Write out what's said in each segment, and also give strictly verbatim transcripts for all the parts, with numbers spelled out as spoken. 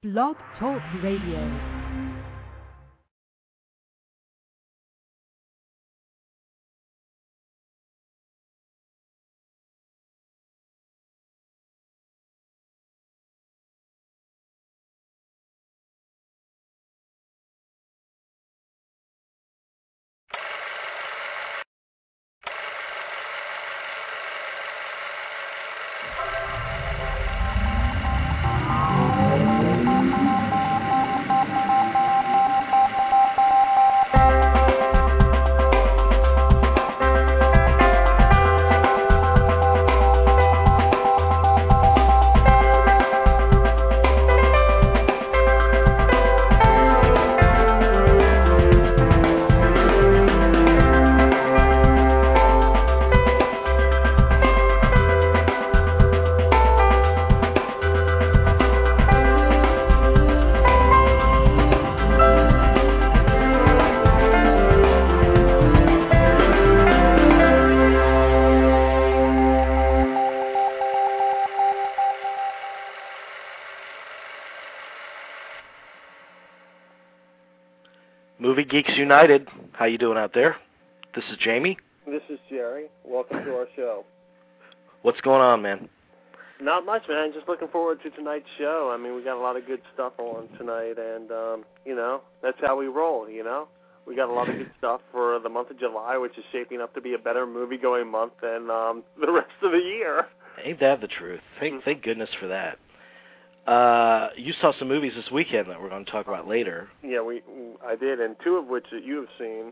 Blog Talk Radio. Movie Geeks United, how you doing out there? This is Jamie. This is Jerry. Welcome to our show. What's going on, man? Not much, man. Just looking forward to tonight's show. I mean, we got a lot of good stuff on tonight, and, um, you know, that's how we roll, you know? We got a lot of good stuff for the month of July, which is shaping up to be a better movie-going month than um, the rest of the year. Ain't that the truth? Thank, thank goodness for that. Uh, you saw some movies this weekend that we're going to talk about later. Yeah, we I did, and two of which that you have seen.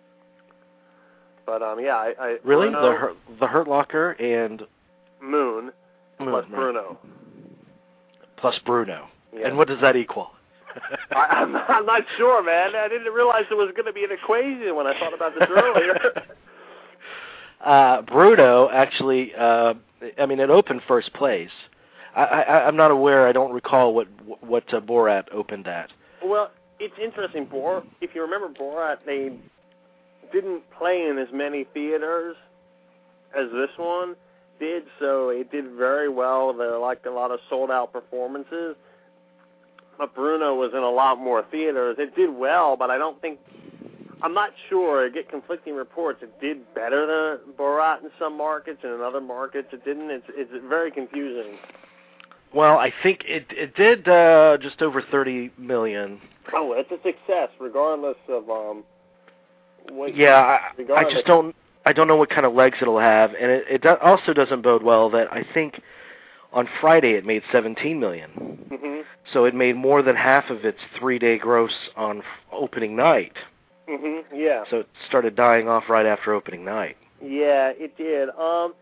But um, yeah, I, I really Bruno, the Hurt, the Hurt Locker and Moon, Moon plus right. Bruno plus Bruno. Yeah. And what does that equal? I, I'm, I'm not sure, man. I didn't realize there was going to be an equation when I thought about this earlier. uh, Bruno actually, uh, I mean, it opened first place. I, I, I'm not aware. I don't recall what what uh, Borat opened at. Well, it's interesting. Bor, if you remember Borat, they didn't play in as many theaters as this one did, so it did very well. There were like a lot of sold-out performances. But Bruno was in a lot more theaters. It did well, but I don't think. I'm not sure. I get conflicting reports. It did better than Borat in some markets, and in other markets it didn't. It's it's very confusing. Well, I think it it did uh, just over thirty million. Oh, it's a success, regardless of um. What, yeah, I, I just of, don't I don't know what kind of legs it'll have, and it, it do, also doesn't bode well that I think on Friday it made seventeen million. Mm-hmm. So it made more than half of its three-day gross on f- opening night. Mm-hmm. Yeah. So it started dying off right after opening night. Yeah, it did. Um.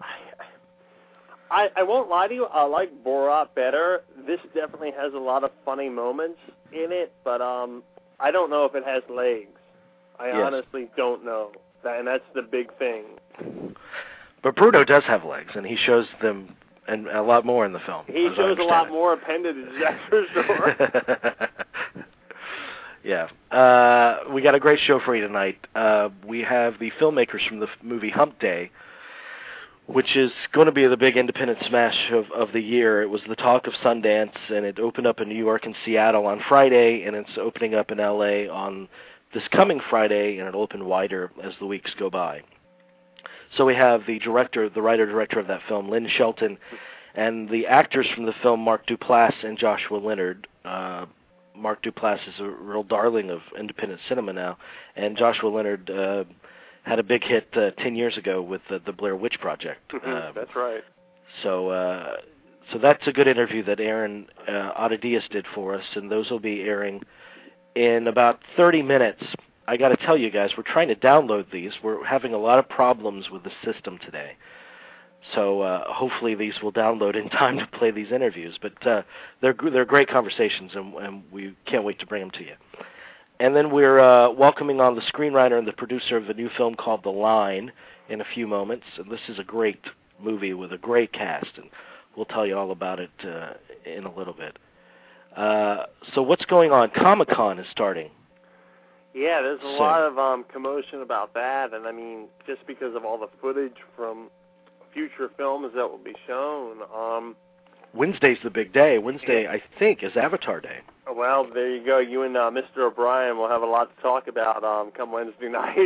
I, I won't lie to you, I like Borat better. This definitely has a lot of funny moments in it, but um, I don't know if it has legs. I yes. honestly don't know, that, and that's the big thing. But Bruno does have legs, and he shows them and a lot more in the film. He shows a lot it. more appendages, that's for sure. yeah. Uh, we got a great show for you tonight. Uh, we have the filmmakers from the movie Hump Day, which is going to be the big independent smash of, of the year. It was the talk of Sundance, and it opened up in New York and Seattle on Friday, and it's opening up in L A on this coming Friday, and it'll open wider as the weeks go by. So we have the director, the writer-director of that film, Lynn Shelton, and the actors from the film, Mark Duplass and Joshua Leonard. Uh, Mark Duplass is a real darling of independent cinema now, and Joshua Leonard uh, had a big hit uh, ten years ago with uh, the Blair Witch Project. Mm-hmm, uh, that's right. So uh, so that's a good interview that Aaron uh, Autodias did for us, and those will be airing in about thirty minutes. I got to tell you guys, we're trying to download these. We're having a lot of problems with the system today. So uh, hopefully these will download in time to play these interviews. But uh, they're, they're great conversations, and, and we can't wait to bring them to you. And then we're uh, welcoming on the screenwriter and the producer of a new film called The Line in a few moments. And this is a great movie with a great cast, and we'll tell you all about it uh, in a little bit. Uh, so what's going on? Comic-Con is starting. Yeah, there's a so, lot of um, commotion about that, and I mean, just because of all the footage from future films that will be shown. Um, Wednesday's the big day. Wednesday, I think, is Avatar Day. Well, there you go. You and uh, Mister O'Brien will have a lot to talk about um, come Wednesday night.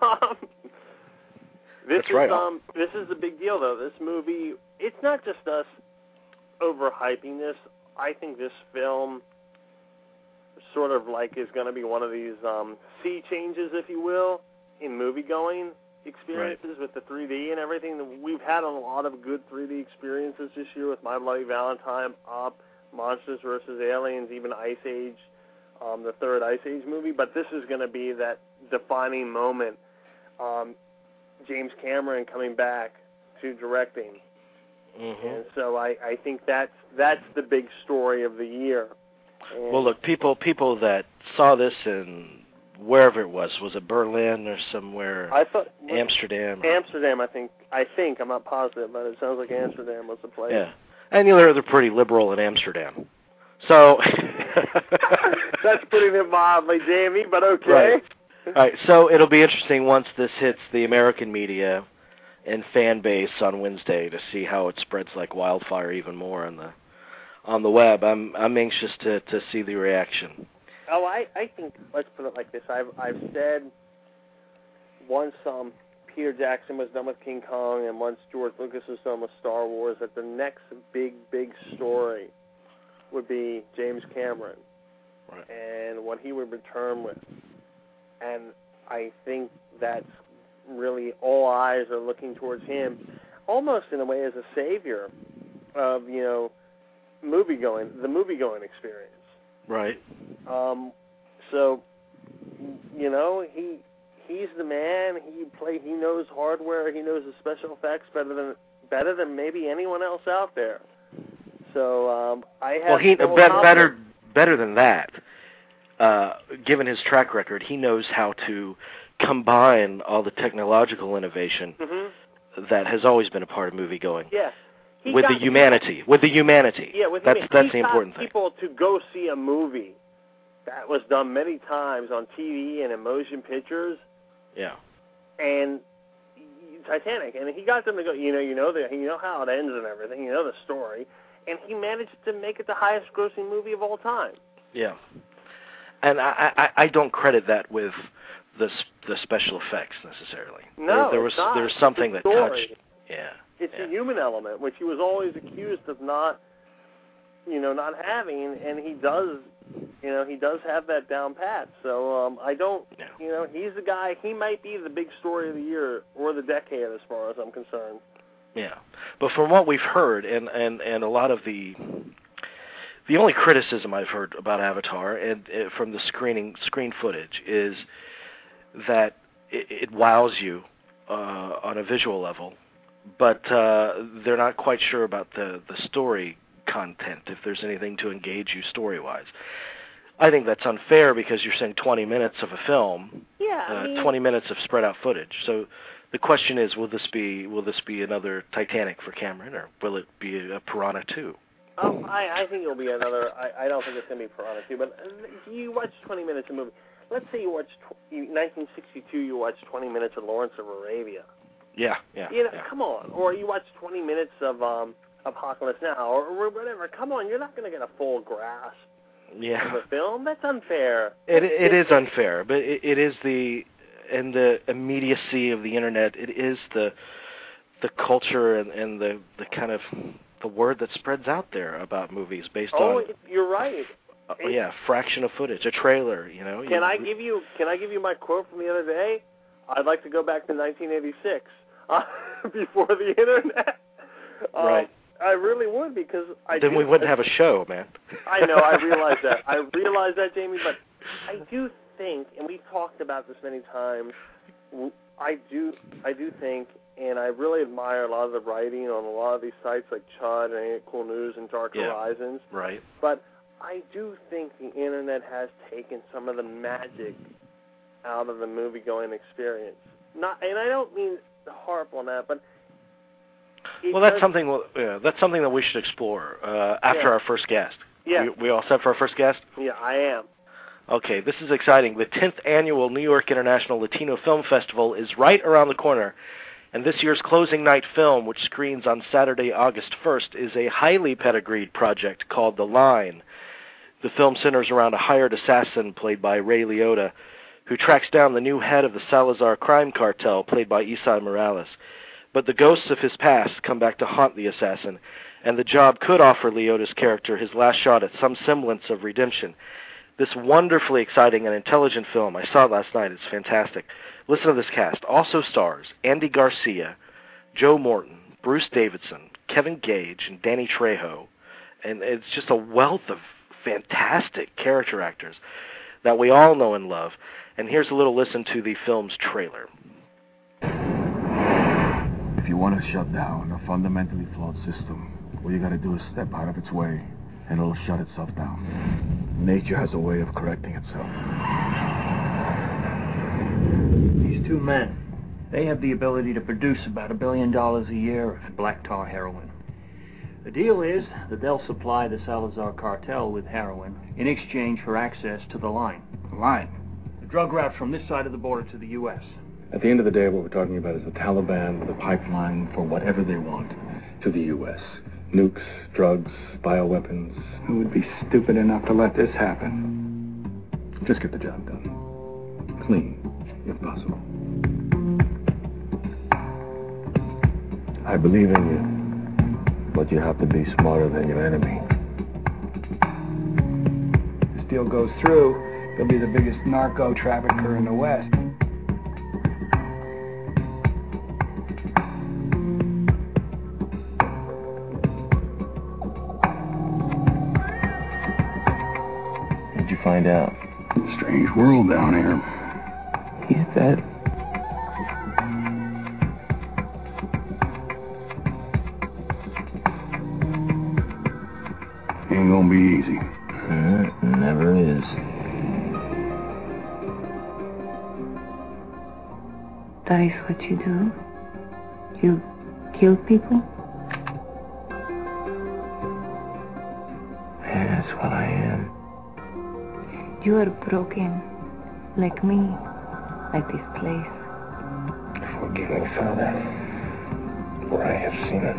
this That's is, right. Um, this is the big deal, though. This movie, it's not just us overhyping this. I think this film sort of like is going to be one of these um, sea changes, if you will, in movie-going experiences right. with the three D and everything. We've had a lot of good three D experiences this year with My Bloody Valentine, Up, Monsters versus Aliens, even Ice Age, um, the third Ice Age movie. But this is going to be that defining moment. Um, James Cameron coming back to directing. Mm-hmm. And so I, I think that's, that's the big story of the year. And well, look, people people that saw this in wherever it was, was it Berlin or somewhere? I thought Amsterdam. Or, Amsterdam, I think. I think I'm not positive, but it sounds like Amsterdam was the place. Yeah, and you know they're pretty liberal in Amsterdam, so that's putting it mildly, Jamie. But okay. Right. All right. So it'll be interesting once this hits the American media and fan base on Wednesday to see how it spreads like wildfire even more on the on the web. I'm I'm anxious to, to see the reaction. Oh, I, I think, let's put it like this. I've I've said once um, Peter Jackson was done with King Kong and once George Lucas was done with Star Wars that the next big, big story would be James Cameron right. and what he would return with. And I think that's really all eyes are looking towards him, almost in a way as a savior of, you know, movie-going, the movie-going experience. Right. Um, so, you know, he he's the man. He play. He knows hardware. He knows the special effects better than better than maybe anyone else out there. So um, I have. Well, he be- better better than that. Uh, given his track record, he knows how to combine all the technological innovation mm-hmm. that has always been a part of movie going. Yes. He with the humanity, people, with the humanity. Yeah, with that's humanity. that's he the important thing. People to go see a movie that was done many times on T V and in motion pictures. Yeah. And Titanic, and he got them to go. You know, you know the, you know how it ends and everything. You know the story, and he managed to make it the highest-grossing movie of all time. Yeah. And I, I, I don't credit that with the the special effects necessarily. No, there, there was it's not. there was something it's that story. touched. Yeah. It's yeah. a human element, which he was always accused of not, you know, not having, and he does, you know, he does have that down pat. So um, I don't, yeah. you know, he's the guy. He might be the big story of the year or the decade, as far as I'm concerned. Yeah, but from what we've heard, and and and a lot of the the only criticism I've heard about Avatar, and uh, from the screening screen footage, is that it, it wows you uh, on a visual level. But uh, they're not quite sure about the, the story content, if there's anything to engage you story-wise. I think that's unfair because you're saying twenty minutes of a film, yeah, I uh, mean, twenty minutes of spread-out footage. So the question is, will this be will this be another Titanic for Cameron, or will it be a Piranha two? Um, I, I think it'll be another. I, I don't think it's going to be Piranha two, but you watch twenty minutes of a movie. Let's say you watch tw- nineteen sixty-two. You watch twenty minutes of Lawrence of Arabia. Yeah, yeah. You know, yeah. come on. Or you watch twenty minutes of um, Apocalypse Now, or, or whatever. Come on, you're not going to get a full grasp yeah. of a film. That's unfair. It it is unfair, but it, it is the and the immediacy of the internet. It is the the culture and, and the the kind of the word that spreads out there about movies based oh, on. Oh, you're right. Uh, yeah, fraction of footage, a trailer. You know. Can you, I give you Can I give you my quote from the other day? I'd like to go back to nineteen eighty-six. Uh, before the internet. Um, right. I really would because I Then do, we wouldn't have a show, man. I know, I realize that. I realize that, Jamie, but I do think, and we've talked about this many times, I do I do think, and I really admire a lot of the writing on a lot of these sites like Chud and Ain't It Cool News and Dark yeah. Horizons. Right. But I do think the internet has taken some of the magic out of the movie-going experience. Not, and I don't mean to harp on that, but well, that's something. Yeah, that's something that we should explore uh, after yeah. our first guest. Yeah, we, we all set for our first guest. Yeah, I am. Okay, this is exciting. The tenth annual New York International Latino Film Festival is right around the corner, And this year's closing night film, which screens on Saturday, August first, is a highly pedigreed project called The Line. The film centers around a hired assassin played by Ray Liotta, who tracks down the new head of the Salazar crime cartel played by Esai Morales. But the ghosts of his past come back to haunt the assassin, and the job could offer Liotta's character his last shot at some semblance of redemption. This wonderfully exciting and intelligent film, I saw it last night, it's fantastic. Listen to this cast. Also stars Andy Garcia, Joe Morton, Bruce Davidson, Kevin Gage, and Danny Trejo. And it's just a wealth of fantastic character actors that we all know and love. And here's a little listen to the film's trailer. If you want to shut down a fundamentally flawed system, all you got to do is step out of its way, and it'll shut itself down. Nature has a way of correcting itself. These two men, they have the ability to produce about a billion dollars a year of black tar heroin. The deal is that they'll supply the Salazar cartel with heroin in exchange for access to the line. The line? The drug route from this side of the border to the U S At the end of the day, what we're talking about is the Taliban with a pipeline for whatever they want to the U S Nukes, drugs, bioweapons. Who would be stupid enough to let this happen? Just get the job done. Clean, if possible. I believe in you, but you have to be smarter than your enemy. If this deal goes through, he'll be the biggest narco trafficker in the West. What'd you find out? Strange world down here. He's dead. Ain't gonna be easy. Mm, never is. That is what you do? You kill people? Yeah, that's what I am. You are broken, like me, like this place. Forgive me, Father, for I have sinned.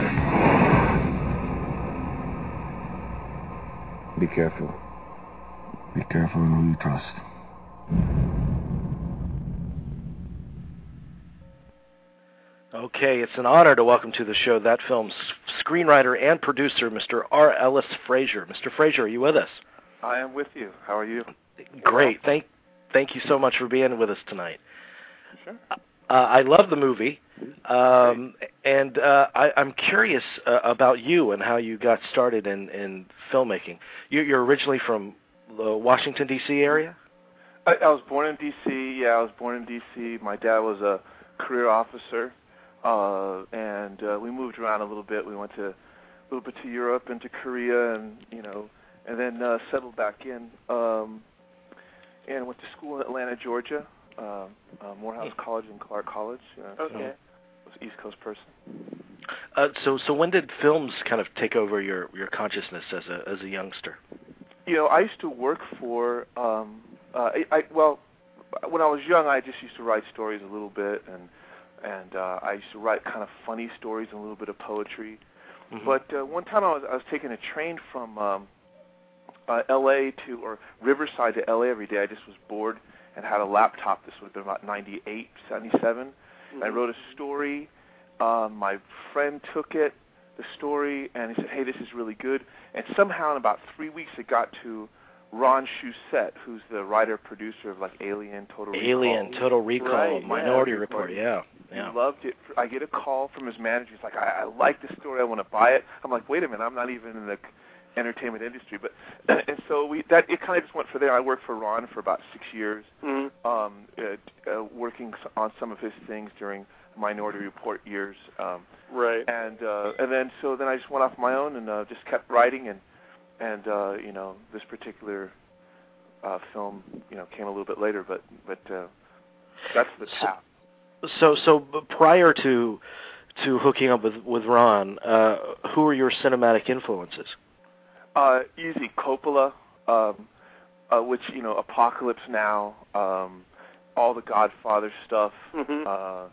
Be careful. Be careful in whom you trust. Okay, it's an honor to welcome to the show that film's screenwriter and producer, Mister R. Ellis Frazier. Mister Frazier, are you with us? I am with you. How are you? Great. Thank thank you so much for being with us tonight. Sure. Uh, I love the movie, um, and uh, I, I'm curious uh, about you and how you got started in, in filmmaking. You, you're originally from the Washington, D C area? I, I was born in D C Yeah, I was born in D C My dad was a career officer, uh, and uh, we moved around a little bit. We went to a little bit to Europe and to Korea, and you know, and then uh, settled back in, um, and went to school in Atlanta, Georgia. Uh, uh, Morehouse College and Clark College. Uh, Okay. So I was an East Coast person. Uh, so, so when did films kind of take over your, your consciousness as a as a youngster? You know, I used to work for. Um, uh, I, I well, when I was young, I just used to write stories a little bit, and and uh, I used to write kind of funny stories and a little bit of poetry. Mm-hmm. But uh, one time I was I was taking a train from um, uh, L A to or Riverside to L A every day. I just was bored and had a laptop. This would have been about ninety-eight, seventy-seven. Mm-hmm. I wrote a story. Um, my friend took it, the story, and he said, hey, this is really good. And somehow in about three weeks it got to Ron Shusett, who's the writer-producer of, like, Alien, Total Recall. Alien, Total Recall, right, Minority yeah, Report, yeah. yeah. He loved it. I get a call from his manager. He's like, I, I like this story. I want to buy it. I'm like, wait a minute, I'm not even in the entertainment industry. But and so we that it kind of just went for there. I worked for Ron for about six years, Mm-hmm. um, uh, uh, working on some of his things during Minority Report years. Um, Right. and uh, and then so then I just went off my own and uh, just kept writing and and uh, you know this particular uh, film you know came a little bit later, but but uh, that's the path. So so prior to to hooking up with with Ron, uh, who were your cinematic influences? Uh, easy Coppola, um, uh, which you know Apocalypse Now, um, all the Godfather stuff. Mm-hmm. Uh,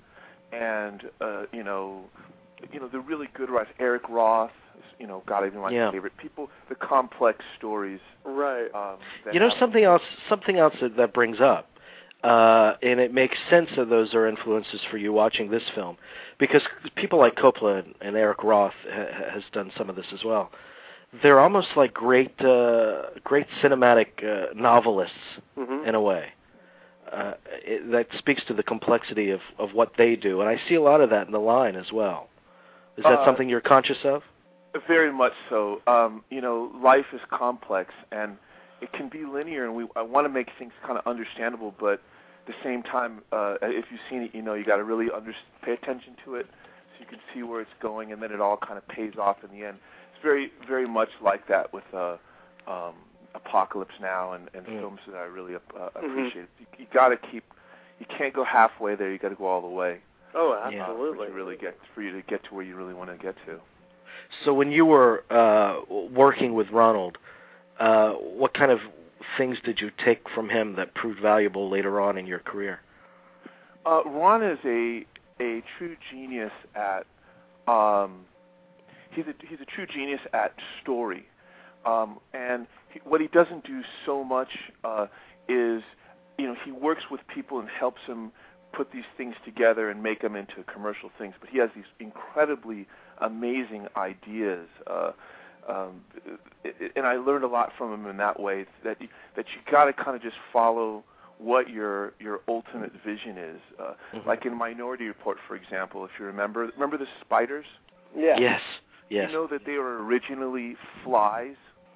and uh, you know, you know the really good writers. Eric Roth, you know, God, even my yeah. favorite people. The complex stories. Right. Um, that you know, have- something else. Something else that, that brings up. Uh, and it makes sense that those are influences for you watching this film, because people like Coppola and, and Eric Roth ha- has done some of this as well. They're almost like great, uh, great cinematic uh, novelists mm-hmm. in a way. Uh, it, that speaks to the complexity of, of what they do, and I see a lot of that in The Line as well. Is that uh, something you're conscious of? Very much so. Um, you know, life is complex, and it can be linear, and we I want to make things kind of understandable, but at the same time, uh, if you've seen it, you know you got to really under, pay attention to it so you can see where it's going, and then it all kind of pays off in the end. It's very, very much like that with uh, um, Apocalypse Now and, and mm. films that I really uh, mm-hmm. appreciate. You, you got to keep, you can't go halfway there. You got to go all the way. Oh, Yeah. absolutely. Uh, to really get for you to get to where you really want to get to. So when you were uh, working with Ronald, uh, what kind of things did you take from him that proved valuable later on in your career? Uh, Ron is a a true genius at um, he's a he's a true genius at story, um, and he, what he doesn't do so much uh, is you know he works with people and helps them put these things together and make them into commercial things. But he has these incredibly amazing ideas. Uh, Um, and I learned a lot from him in that way. That you, that you got to kind of just follow what your your ultimate vision is. Uh, mm-hmm. Like in Minority Report, for example, if you remember, remember the spiders? Yeah. Yes. Yes. You know that they were originally flies,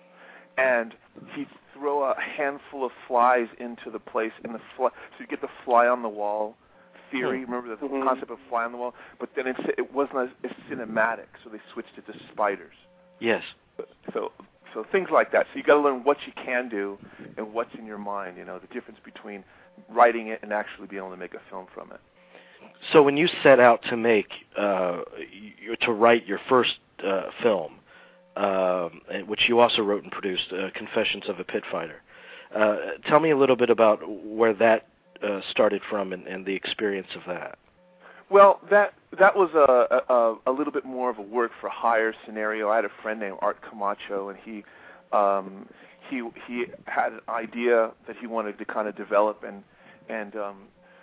and he'd throw a handful of flies into the place, and the fly, so you get the fly on the wall theory. Mm-hmm. Remember the mm-hmm. concept of fly on the wall? But then it's, it wasn't as, as cinematic, so they switched it to spiders. Yes. So, so things like that. So you got to learn what you can do and what's in your mind. You know, the difference between writing it and actually being able to make a film from it. So when you set out to make, uh, you, to write your first uh, film, um, which you also wrote and produced, uh, Confessions of a Pit Fighter, uh, tell me a little bit about where that uh, started from and, and the experience of that. Well, that that was a, a a little bit more of a work for hire scenario. I had a friend named Art Camacho, and he um, he he had an idea that he wanted to kind of develop, and and um,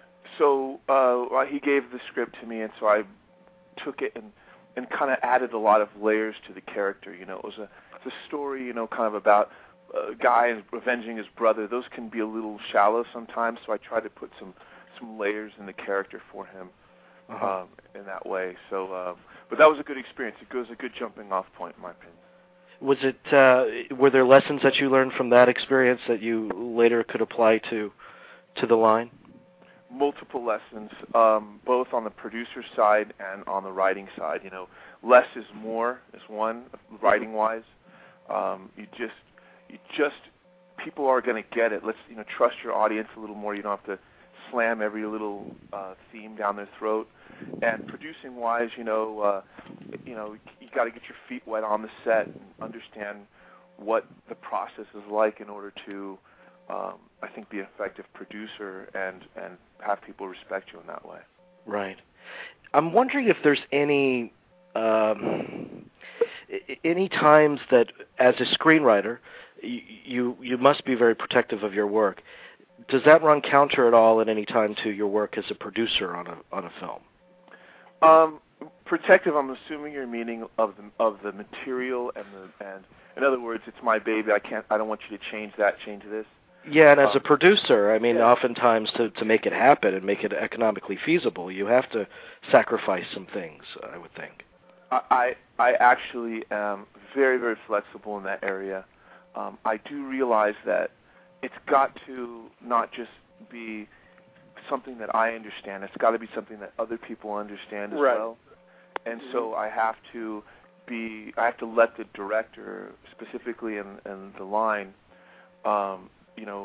so uh, he gave the script to me, and so I took it and and kind of added a lot of layers to the character. You know, it was a it's a story, you know, kind of about a guy avenging his brother. Those can be a little shallow sometimes, so I tried to put some some layers in the character for him. Uh-huh. Um, in that way, so um, but that was a good experience. It was a good jumping off point, in my opinion. Was it? Uh, were there lessons that you learned from that experience that you later could apply to to The Line? Multiple lessons, um, both on the producer side and on the writing side. You know, less is more is one, writing wise. Um, you just, you just, people are going to get it. Let's you know trust your audience a little more. You don't have to slam every little uh, theme down their throat. And producing wise, you know, uh, you know, you got to get your feet wet on the set and understand what the process is like in order to, um, I think, be an effective producer and and have people respect you in that way. Right. I'm wondering if there's any um, any times that, as a screenwriter, you you must be very protective of your work. Does that run counter at all at any time to your work as a producer on a on a film? Um, protective. I'm assuming you're meaning of the of the material and the and in other words, it's my baby. I can't. I don't want you to change that. Change this. Yeah, and as um, a producer, I mean, yeah. oftentimes to to make it happen and make it economically feasible, you have to sacrifice some things, I would think. I I actually am very very flexible in that area. Um, I do realize that it's got to not just be something that I understand. It's got to be something that other people understand as right. well. And mm-hmm. so I have to be, I have to let the director, specifically in, in The Line, um, you know,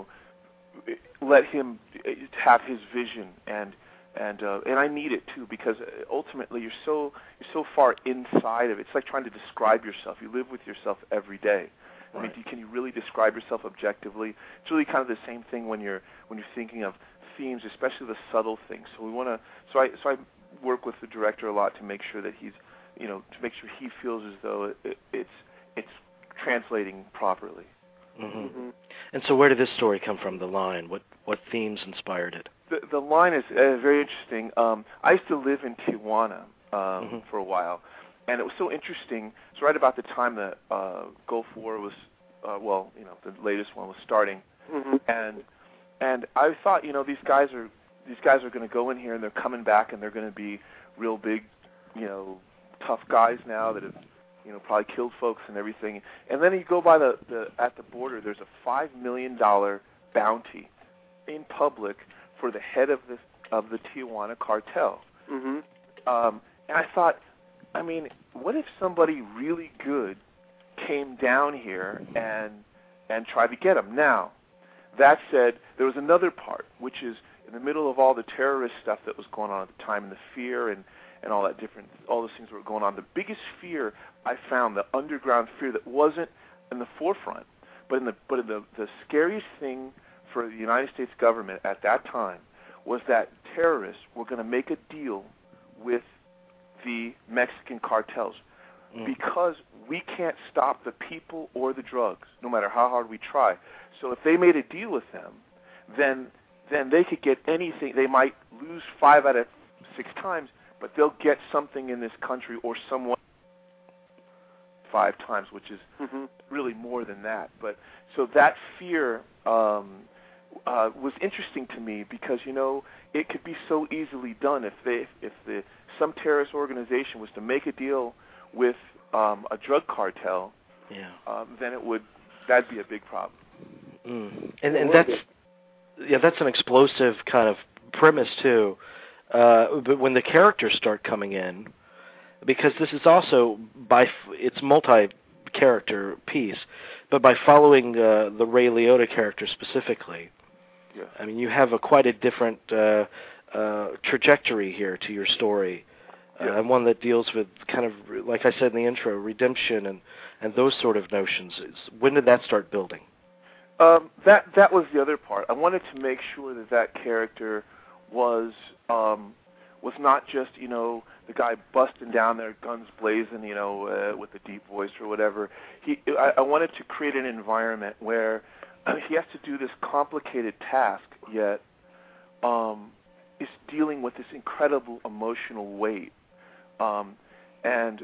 let him have his vision, and and uh, and I need it too, because ultimately you're so you're so far inside of it. It's like trying to describe yourself. You live with yourself every day. I mean, can you really describe yourself objectively? It's really kind of the same thing when you're when you're thinking of themes, especially the subtle things. So we want to. So I so I work with the director a lot to make sure that he's, you know, to make sure he feels as though it, it, it's it's translating properly. Mm-hmm. Mm-hmm. And so, where did this story come from? The line. What what themes inspired it? The the line is uh, very interesting. Um, I used to live in Tijuana um, Mm-hmm. for a while, and it was so interesting. It's right about the time the uh, Gulf War was, uh, well, you know, the latest one was starting, Mm-hmm. and and I thought, you know, these guys are these guys are going to go in here and they're coming back and they're going to be real big, you know, tough guys now that have, you know, probably killed folks and everything. And then you go by the, the at the border, there's a five million dollar bounty in public for the head of the of the Tijuana cartel. Mm-hmm. Um, and I thought, I mean, what if somebody really good came down here and and tried to get him? Now, that said, there was another part, which is in the middle of all the terrorist stuff that was going on at the time, and the fear and, and all that different, all those things that were going on. The biggest fear I found, the underground fear that wasn't in the forefront, but in the but in the, the scariest thing for the United States government at that time was that terrorists were going to make a deal with the Mexican cartels Mm. because we can't stop the people or the drugs, no matter how hard we try. So if they made a deal with them, then then they could get anything. They might lose five out of six times, but they'll get something in this country or someone five times, which is Mm-hmm. really more than that. But so that fear um, uh, was interesting to me because, you know, it could be so easily done if they if the some terrorist organization was to make a deal with um, a drug cartel. Yeah. Um, then it would that'd be a big problem. Mm. And and that's yeah, that's an explosive kind of premise too. Uh, but when the characters start coming in, because this is also by f- it's multi-character piece, but by following uh, the Ray Liotta character specifically, Yes. I mean you have a quite a different uh, uh, trajectory here to your story, uh, Yeah. and one that deals with kind of, like I said in the intro, redemption and and those sort of notions. It's, when did that start building? Um, that that was the other part. I wanted to make sure that that character was um, was not just, you know, the guy busting down there, guns blazing, you know, uh, with the deep voice or whatever. He, I, I wanted to create an environment where uh, he has to do this complicated task, yet um, is dealing with this incredible emotional weight, um, and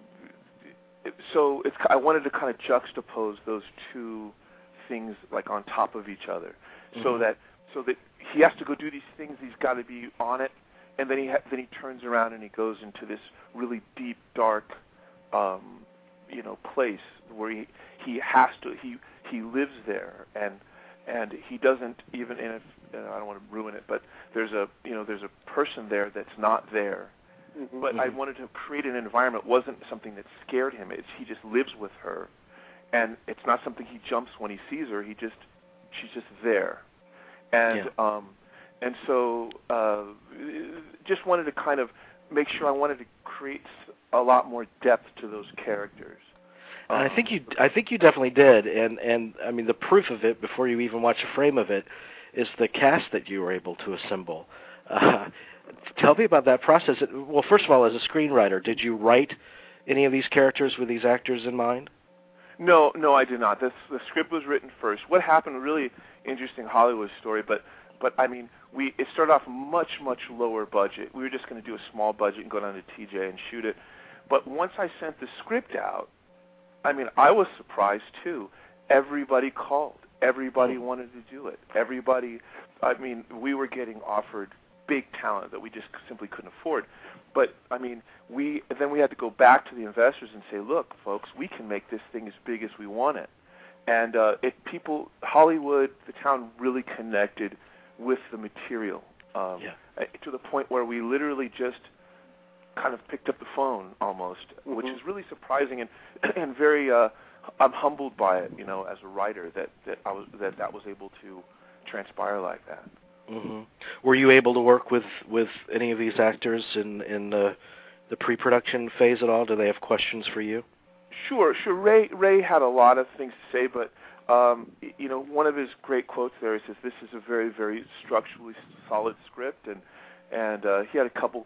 so it's. I wanted to kind of juxtapose those two things like on top of each other, mm-hmm. so that so that he has to go do these things. He's got to be on it, and then he ha- then he turns around and he goes into this really deep, dark, um, you know, place where he he has to he he lives there, and and he doesn't even. And if, I don't want to ruin it, but there's a you know there's a person there that's not there. Mm-hmm. But I wanted to create an environment. It wasn't something that scared him. It's he just lives with her. And it's not something he jumps when he sees her. He just, she's just there, and yeah. um, and so uh, just wanted to kind of make sure I wanted to create a lot more depth to those characters. And um, I think you, I think you definitely did. And and I mean the proof of it, before you even watch a frame of it, is the cast that you were able to assemble. Uh, tell me about that process. Well, first of all, as a screenwriter, did you write any of these characters with these actors in mind? No, no, I did not. This, the script was written first. What happened? Really interesting Hollywood story, but but I mean, we it started off much much lower budget. We were just going to do a small budget and go down to T J and shoot it. But once I sent the script out, I mean, I was surprised too. Everybody called. Everybody wanted to do it. Everybody. I mean, we were getting offered big talent that we just simply couldn't afford. But, I mean, we then we had to go back to the investors and say, look, folks, we can make this thing as big as we want it. And uh, it people, Hollywood, the town really connected with the material um, yeah. to the point where we literally just kind of picked up the phone almost, mm-hmm. which is really surprising and and very, uh, I'm humbled by it, you know, as a writer that, that, I was, that that was able to transpire like that. Mm-hmm. Were you able to work with, with any of these actors in in the the pre-production phase at all? Do they have questions for you? Sure, sure. Ray Ray had a lot of things to say, but um, you know, one of his great quotes there, he says, "This is a very, very structurally solid script," and and uh, he had a couple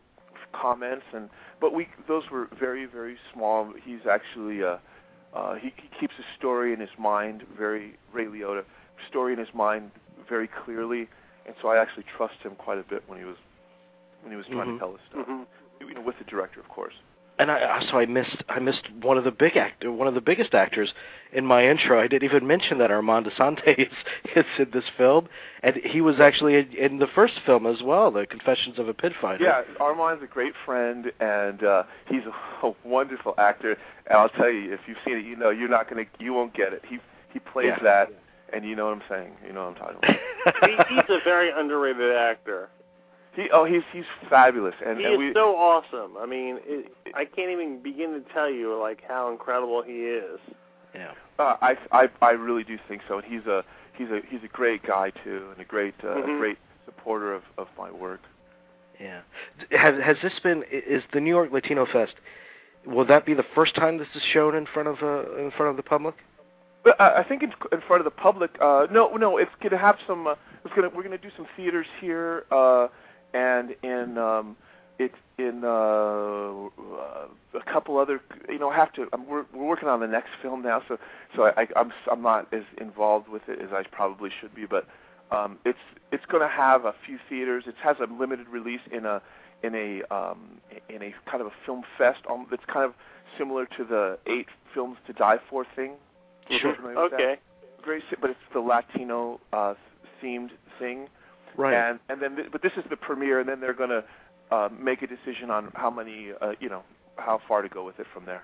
comments, and but we those were very very small. He's actually uh, uh, he, he keeps a story in his mind, very Ray Liotta, story in his mind very clearly, and so I actually trust him quite a bit when he was when he was trying mm-hmm. to tell his story. Mm-hmm. You know, with the director, of course. And I so I missed I missed one of the big actor one of the biggest actors in my intro. I didn't even mention that Armand Assante is, is in this film, and he was actually in, in the first film as well, The Confessions of a Pit Fighter. Yeah, Armand's a great friend, and uh, he's a, a wonderful actor. And I'll tell you, if you've seen it, you know you're not gonna you won't get it. He he plays yeah. that, and you know what I'm saying. You know what I'm talking about. he, he's a very underrated actor. He, oh, he's he's fabulous, and he and is we, so awesome. I mean, it, I can't even begin to tell you like how incredible he is. Yeah, uh, I, I I really do think so. And he's a he's a he's a great guy too, and a great uh, mm-hmm. a great supporter of, of my work. Yeah, has has this been is the New York Latino Fest? Will that be the first time this is shown in front of uh, in front of the public? But uh, I think in, in front of the public. Uh, no, no, it's going to have some. Uh, it's going we're going to do some theaters here. Uh, And in um, it's in uh, uh, a couple other, you know, have to. I'm, we're we're working on the next film now, so so I, I, I'm I'm not as involved with it as I probably should be. But um, it's it's going to have a few theaters. It has a limited release in a in a um, in a kind of a film fest. Um, that's kind of similar to the Eight Films to Die For thing. Sure. Okay. Very, but it's the Latino uh, themed thing. Right. And and then, th- but this is the premiere, and then they're going to uh, make a decision on how many, uh, you know, how far to go with it from there.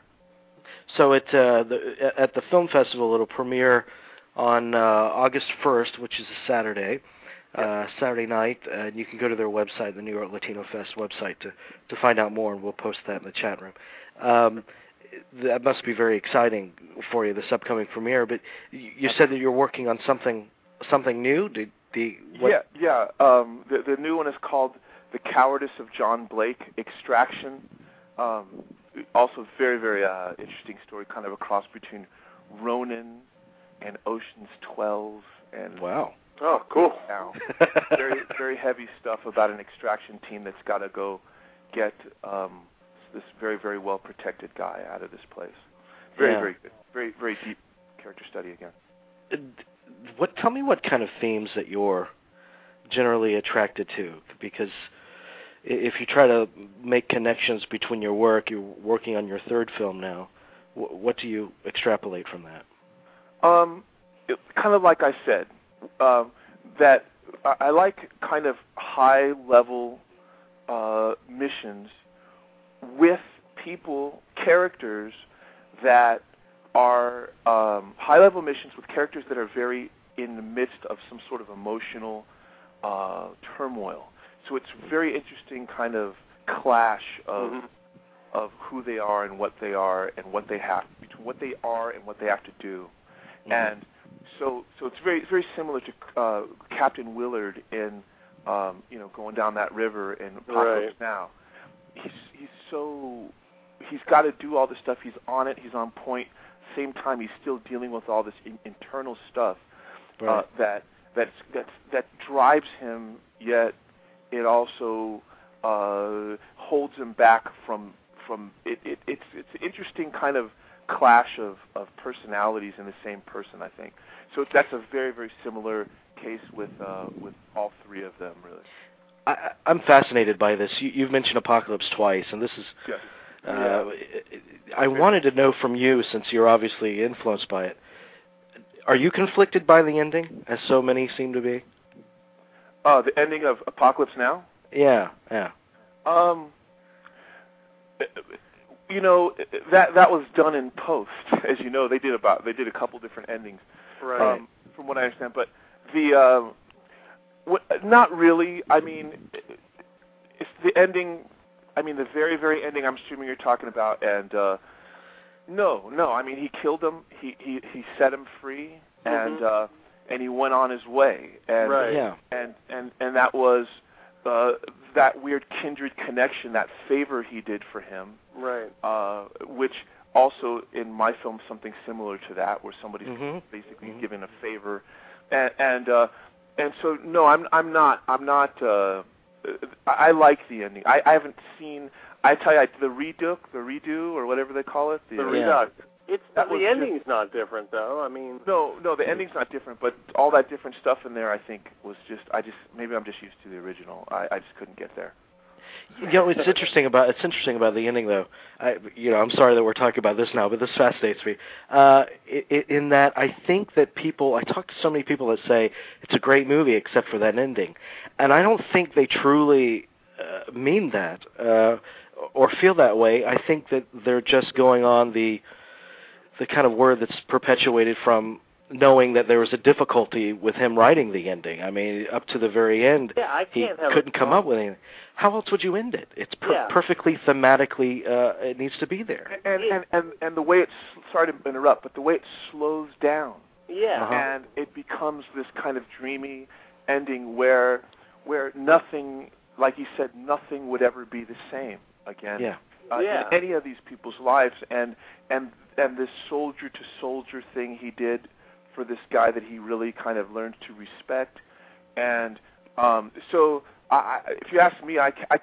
So at uh, the at the film festival, it'll premiere on uh, August first, which is a Saturday, uh, Saturday night, and you can go to their website, the New York Latino Fest website, to to find out more, and we'll post that in the chat room. Um, that must be very exciting for you, this upcoming premiere. But you said that you're working on something something new. Did The, what? Yeah, yeah. Um, the the new one is called The Cowardice of John Blake, Extraction. Um, also very, very uh, interesting story, kind of a cross between Ronin and Ocean's twelve. And wow. Oh, cool. Now, very, very heavy stuff about an extraction team that's got to go get um, this very, very well-protected guy out of this place. Very, yeah. very good. Very, very deep character study again. Uh, What? Tell me what kind of themes that you're generally attracted to, because if you try to make connections between your work, you're working on your third film now. What do you extrapolate from that? Um, it, kind of like I said, um, that I, I like kind of high-level uh, missions with people, characters that are um, high-level missions with characters that are very in the midst of some sort of emotional uh, turmoil. So it's very interesting kind of clash of mm-hmm. of who they are and what they are and what they have between what they are and what they have to do. Mm-hmm. And so so it's very very similar to uh, Captain Willard in um, you know going down that river in Apocalypse right. Now. He's he's so he's got to do all this stuff. He's on it. He's on point. Same time, he's still dealing with all this in, internal stuff uh, right. that that that that drives him. Yet it also uh, holds him back from from it, it. It's it's an interesting kind of clash of, of personalities in the same person, I think. So that's a very very similar case with uh, with all three of them, really. I, I'm fascinated by this. You, you've mentioned Apocalypse twice, and this is. Yes. Uh, yeah. I wanted to know from you, since you're obviously influenced by it, are you conflicted by the ending, as so many seem to be? Uh, the ending of Apocalypse Now? Yeah, yeah. Um, you know, that that was done in post, as you know. They did about they did a couple different endings, right? Um, from what I understand, but the uh, what, not really. I mean, it's the ending. I mean, the very, very ending I'm assuming you're talking about, and uh, no, no, I mean, he killed him, he he, he set him free, mm-hmm. and uh, and he went on his way, and right. yeah. and, and, and that was uh, that weird kindred connection, that favor he did for him, right? Uh, which also, in my film, something similar to that, where somebody's mm-hmm. basically mm-hmm. given a favor, and and, uh, and so, no, I'm I'm not, I'm not, uh, I, I like the ending. I, I haven't seen. I tell you, I, the redo, the redo, or whatever they call it. The, The uh, Redux. It's That was the just- ending's not different though. I mean, No, no, the ending's not different, but all that different stuff in there, I think, was just. I just maybe I'm just used to the original. I, I just couldn't get there. You know, it's interesting about it's interesting about the ending, though. I, you know, I'm sorry that we're talking about this now, but this fascinates me. Uh, in, in that, I think that people, I talk to so many people that say it's a great movie except for that ending, and I don't think they truly uh, mean that uh, or feel that way. I think that they're just going on the the kind of word that's perpetuated from knowing that there was a difficulty with him writing the ending. I mean, up to the very end, yeah, I he can't have couldn't a come up with anything. How else would you end it? It's per- Yeah. perfectly thematically, uh, it needs to be there. And and and and the way it's sorry to interrupt, but the way it slows down. Yeah. Uh-huh. And it becomes this kind of dreamy ending where where nothing, like you said, nothing would ever be the same again. Yeah. Uh, Yeah. In any of these people's lives, and and and this soldier to soldier thing he did for this guy that he really kind of learned to respect, and um, so I, I, if you ask me, I, I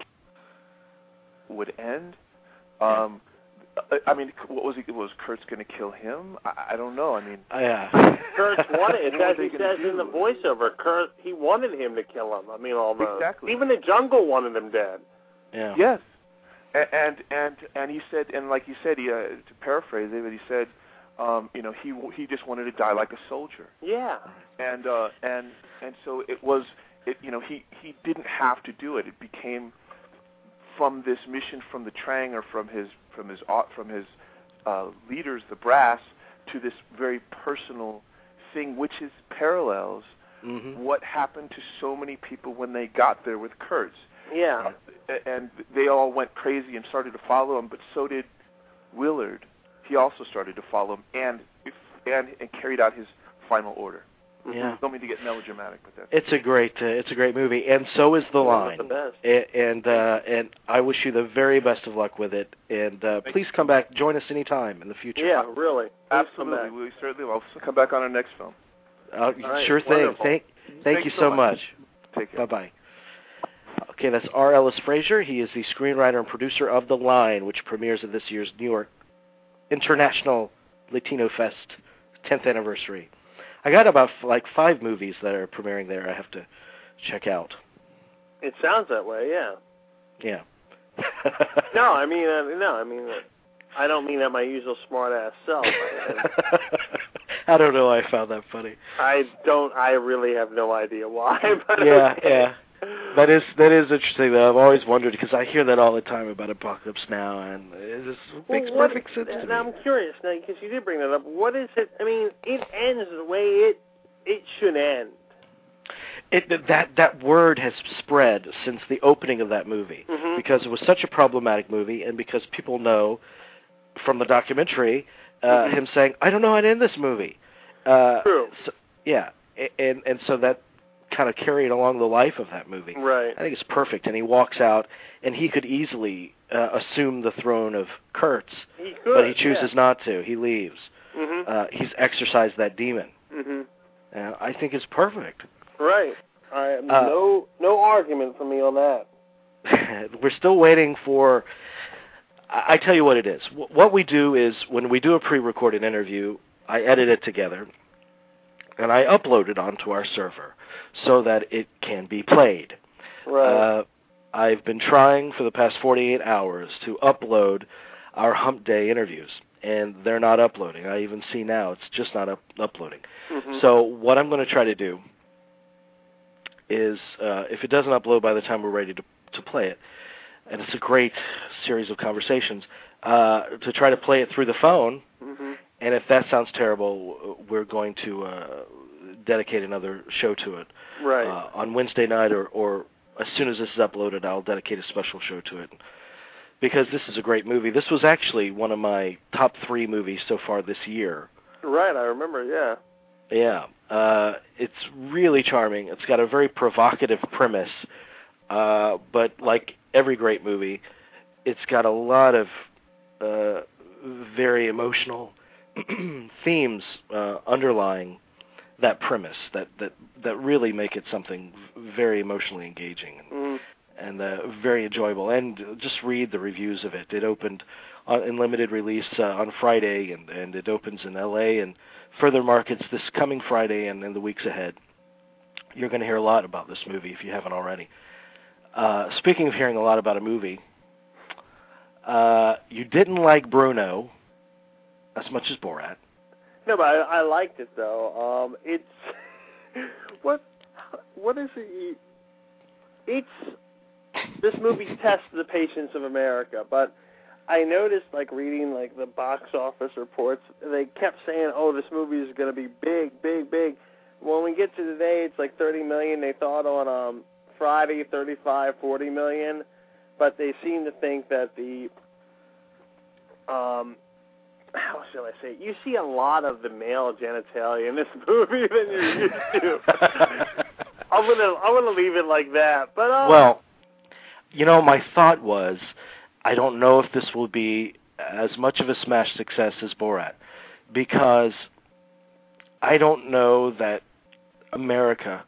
would end. Um, I, I mean, what was he? Was Kurt's going to kill him? I, I don't know. I mean, Uh, yeah. Kurt's wanted it. What are As they he gonna says in the do? voiceover, Kurt, he wanted him to kill him. I mean, almost. Exactly. Even the jungle wanted him dead. Yeah. Yes, A- and and and he said, and like you said, he, uh, to paraphrase it, he said, um, you know, he he just wanted to die like a soldier, Yeah. and uh, and and so it was, it, you know, he he didn't have to do it. It became from this mission from the Trang or from his from his au- from his uh, leaders, the brass, to this very personal thing, which is parallels Mm-hmm. what happened to so many people when they got there with Kurtz. Yeah. And they all went crazy and started to follow him, but so did Willard. He also started to follow him and and, and carried out his final order. Yeah. Don't mean to get melodramatic, but that's It's a great, uh, it's a great movie, and so is The Line. The best. A- And uh, and I wish you the very best of luck with it. And uh, please come back, join us anytime in the future. Yeah, really. Please come absolutely. back. We certainly will. We'll come back on our next film. Uh, right, sure thing. wonderful. Thank, thank Thanks you so so much. much. Take care. Bye bye. Okay, that's R. Ellis Frazier. He is the screenwriter and producer of The Line, which premieres at this year's New York International Latino Fest tenth anniversary. I got about f- like five movies that are premiering there I have to check out. It sounds that way, yeah. Yeah. No, I mean, uh, no, I mean, uh, I don't mean that my usual smart-ass self. I, I don't know why I found that funny. I don't, I really have no idea why. But Yeah, okay. yeah. That is that is interesting, though. I've always wondered, because I hear that all the time about Apocalypse Now, and it just makes Well, what- perfect sense to Now me. I'm curious, now, because you did bring that up. What is it? I mean, it ends the way it it should end. It, that that word has spread since the opening of that movie, Mhm. because it was such a problematic movie, and because people know from the documentary uh, Mhm. him saying, "I don't know how to end this movie." Uh, True. So, yeah, a- and and so that kind of carried along the life of that movie. Right. I think it's perfect, and he walks out, and he could easily uh, assume the throne of Kurtz, He could, but he chooses yeah. not to. He leaves. Mhm. Uh, he's exorcised that demon. Mhm. Uh, I think it's perfect. Right. I Uh, no no argument from me on that. We're still waiting for. I I tell you what it is. Wh- What we do is when we do a pre-recorded interview, I edit it together, and I upload it onto our server so that it can be played. Right. Uh, I've been trying for the past forty-eight hours to upload our Hump Day interviews, and they're not uploading. I even see now it's just not up- uploading. Mhm. So what I'm going to try to do is, uh, if it doesn't upload by the time we're ready to, to play it, and it's a great series of conversations, uh, to try to play it through the phone, Mhm. and if that sounds terrible, we're going to uh, dedicate another show to it. Right. Uh, on Wednesday night, or, or as soon as this is uploaded, I'll dedicate a special show to it. Because this is a great movie. This was actually one of my top three movies so far this year. Right. I remember. Yeah. Yeah. Uh, it's really charming. It's got a very provocative premise. Uh, but like every great movie, it's got a lot of uh, very emotional themes uh, underlying that premise that, that, that really make it something very emotionally engaging. Mhm. and uh, very enjoyable. And just read the reviews of it. It opened on, in limited release uh, on Friday, and, and it opens in L A and further markets this coming Friday and in the weeks ahead. You're going to hear a lot about this movie if you haven't already. Uh, speaking of hearing a lot about a movie, uh, you didn't like Bruno as much as Borat. No, but I, I liked it though. Um, it's what what is it? It's this movie tests the patience of America. But I noticed, like reading like the box office reports, they kept saying, "Oh, this movie is going to be big, big, big." When we get to today, it's like thirty million. They thought on um, Friday thirty-five, forty million, but they seem to think that the um. how shall I say? You see a lot of the male genitalia in this movie than you're used to. I'm gonna, I'm gonna leave it like that. But um, well, you know, my thought was, I don't know if this will be as much of a smash success as Borat, because I don't know that America,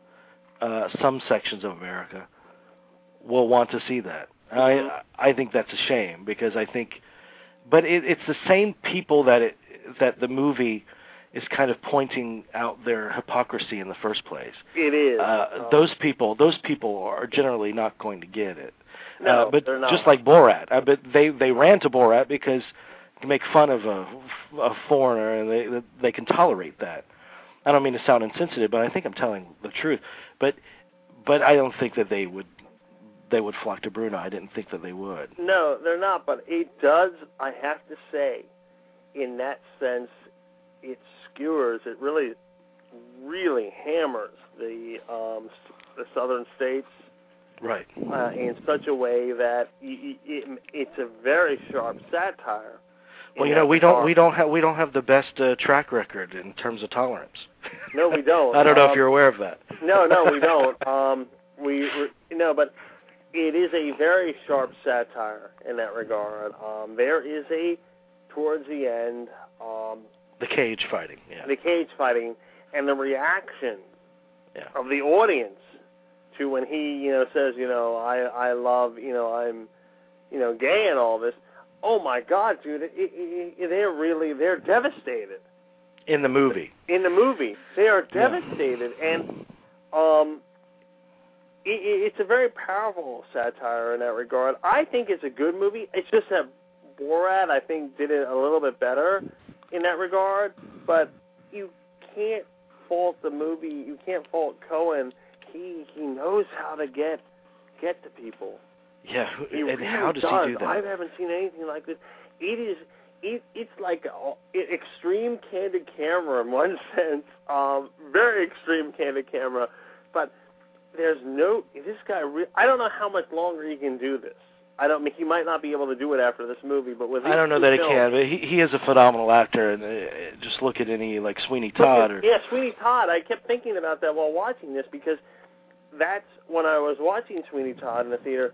uh, some sections of America, will want to see that. Mm-hmm. I, I think that's a shame, because I think. But it, it's the same people that it, that the movie is kind of pointing out their hypocrisy in the first place. It is. Uh, oh. Those people, those people are generally not going to get it. No, uh, but they're not. Just like Borat, uh, but they they ran to Borat because to make fun of a, a foreigner, and they they can tolerate that. I don't mean to sound insensitive, but I think I'm telling the truth. But but I don't think that they would. They would flock to Bruno. I didn't think that they would. No, they're not, but it does, I have to say, in that sense, it skewers, it really, really hammers the um, the southern states. Right. Uh, in such a way that it, it, it's a very sharp satire. Well, you know, we don't we don't have we don't have the best uh, track record in terms of tolerance. No, we don't. I don't know um, if you're aware of that. No, no, we don't. Um, we, we no, but it is a very sharp satire in that regard. Um, there is a towards the end. Um, the cage fighting. Yeah. The cage fighting and the reaction yeah. of the audience to when he, you know, says, you know, I, I love, you know, I'm, you know, gay and all this. Oh my God, dude! It, it, it, they're really, they're devastated. In the movie. In the movie, they are devastated, yeah. and um, it, it's a very powerful satire in that regard. I think it's a good movie. It's just that Borat, I think, did it a little bit better in that regard. But you can't fault the movie. You can't fault Cohen. He he knows how to get get to people. Yeah, he and really how does, does he do that? I haven't seen anything like this. It is, it, it's like a, extreme candid camera in one sense, um, very extreme candid camera, but there's no, this guy, re- I don't know how much longer he can do this. I don't mean, he might not be able to do it after this movie, but with I don't know that he can, but he he is a phenomenal actor, and uh, just look at any, like, Sweeney Todd. Or Yeah, Sweeney Todd, I kept thinking about that while watching this, because that's when I was watching Sweeney Todd in the theater.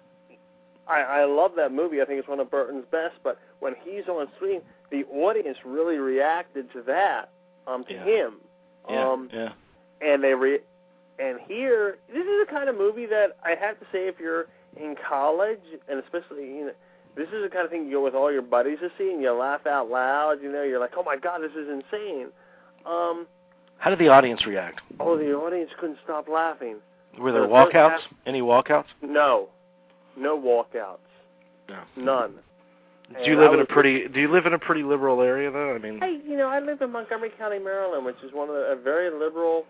I, I love that movie. I think it's one of Burton's best. But when he's on screen, the audience really reacted to that, um, to yeah. him. Yeah, um, yeah. And they re- and here, this is the kind of movie that I have to say, if you're in college, and especially, you know, this is the kind of thing you go with all your buddies to see, and you laugh out loud. You know, you're like, oh my God, this is insane. Um, How did the audience react? Oh, the audience couldn't stop laughing. Were there Uh, walkouts? half- Any walkouts? No. No walkouts. No. None. Do you And live I in a was- pretty? Do you live in a pretty liberal area, though? I mean, Hey, you know, I live in Montgomery County, Maryland, which is one of the, a very liberal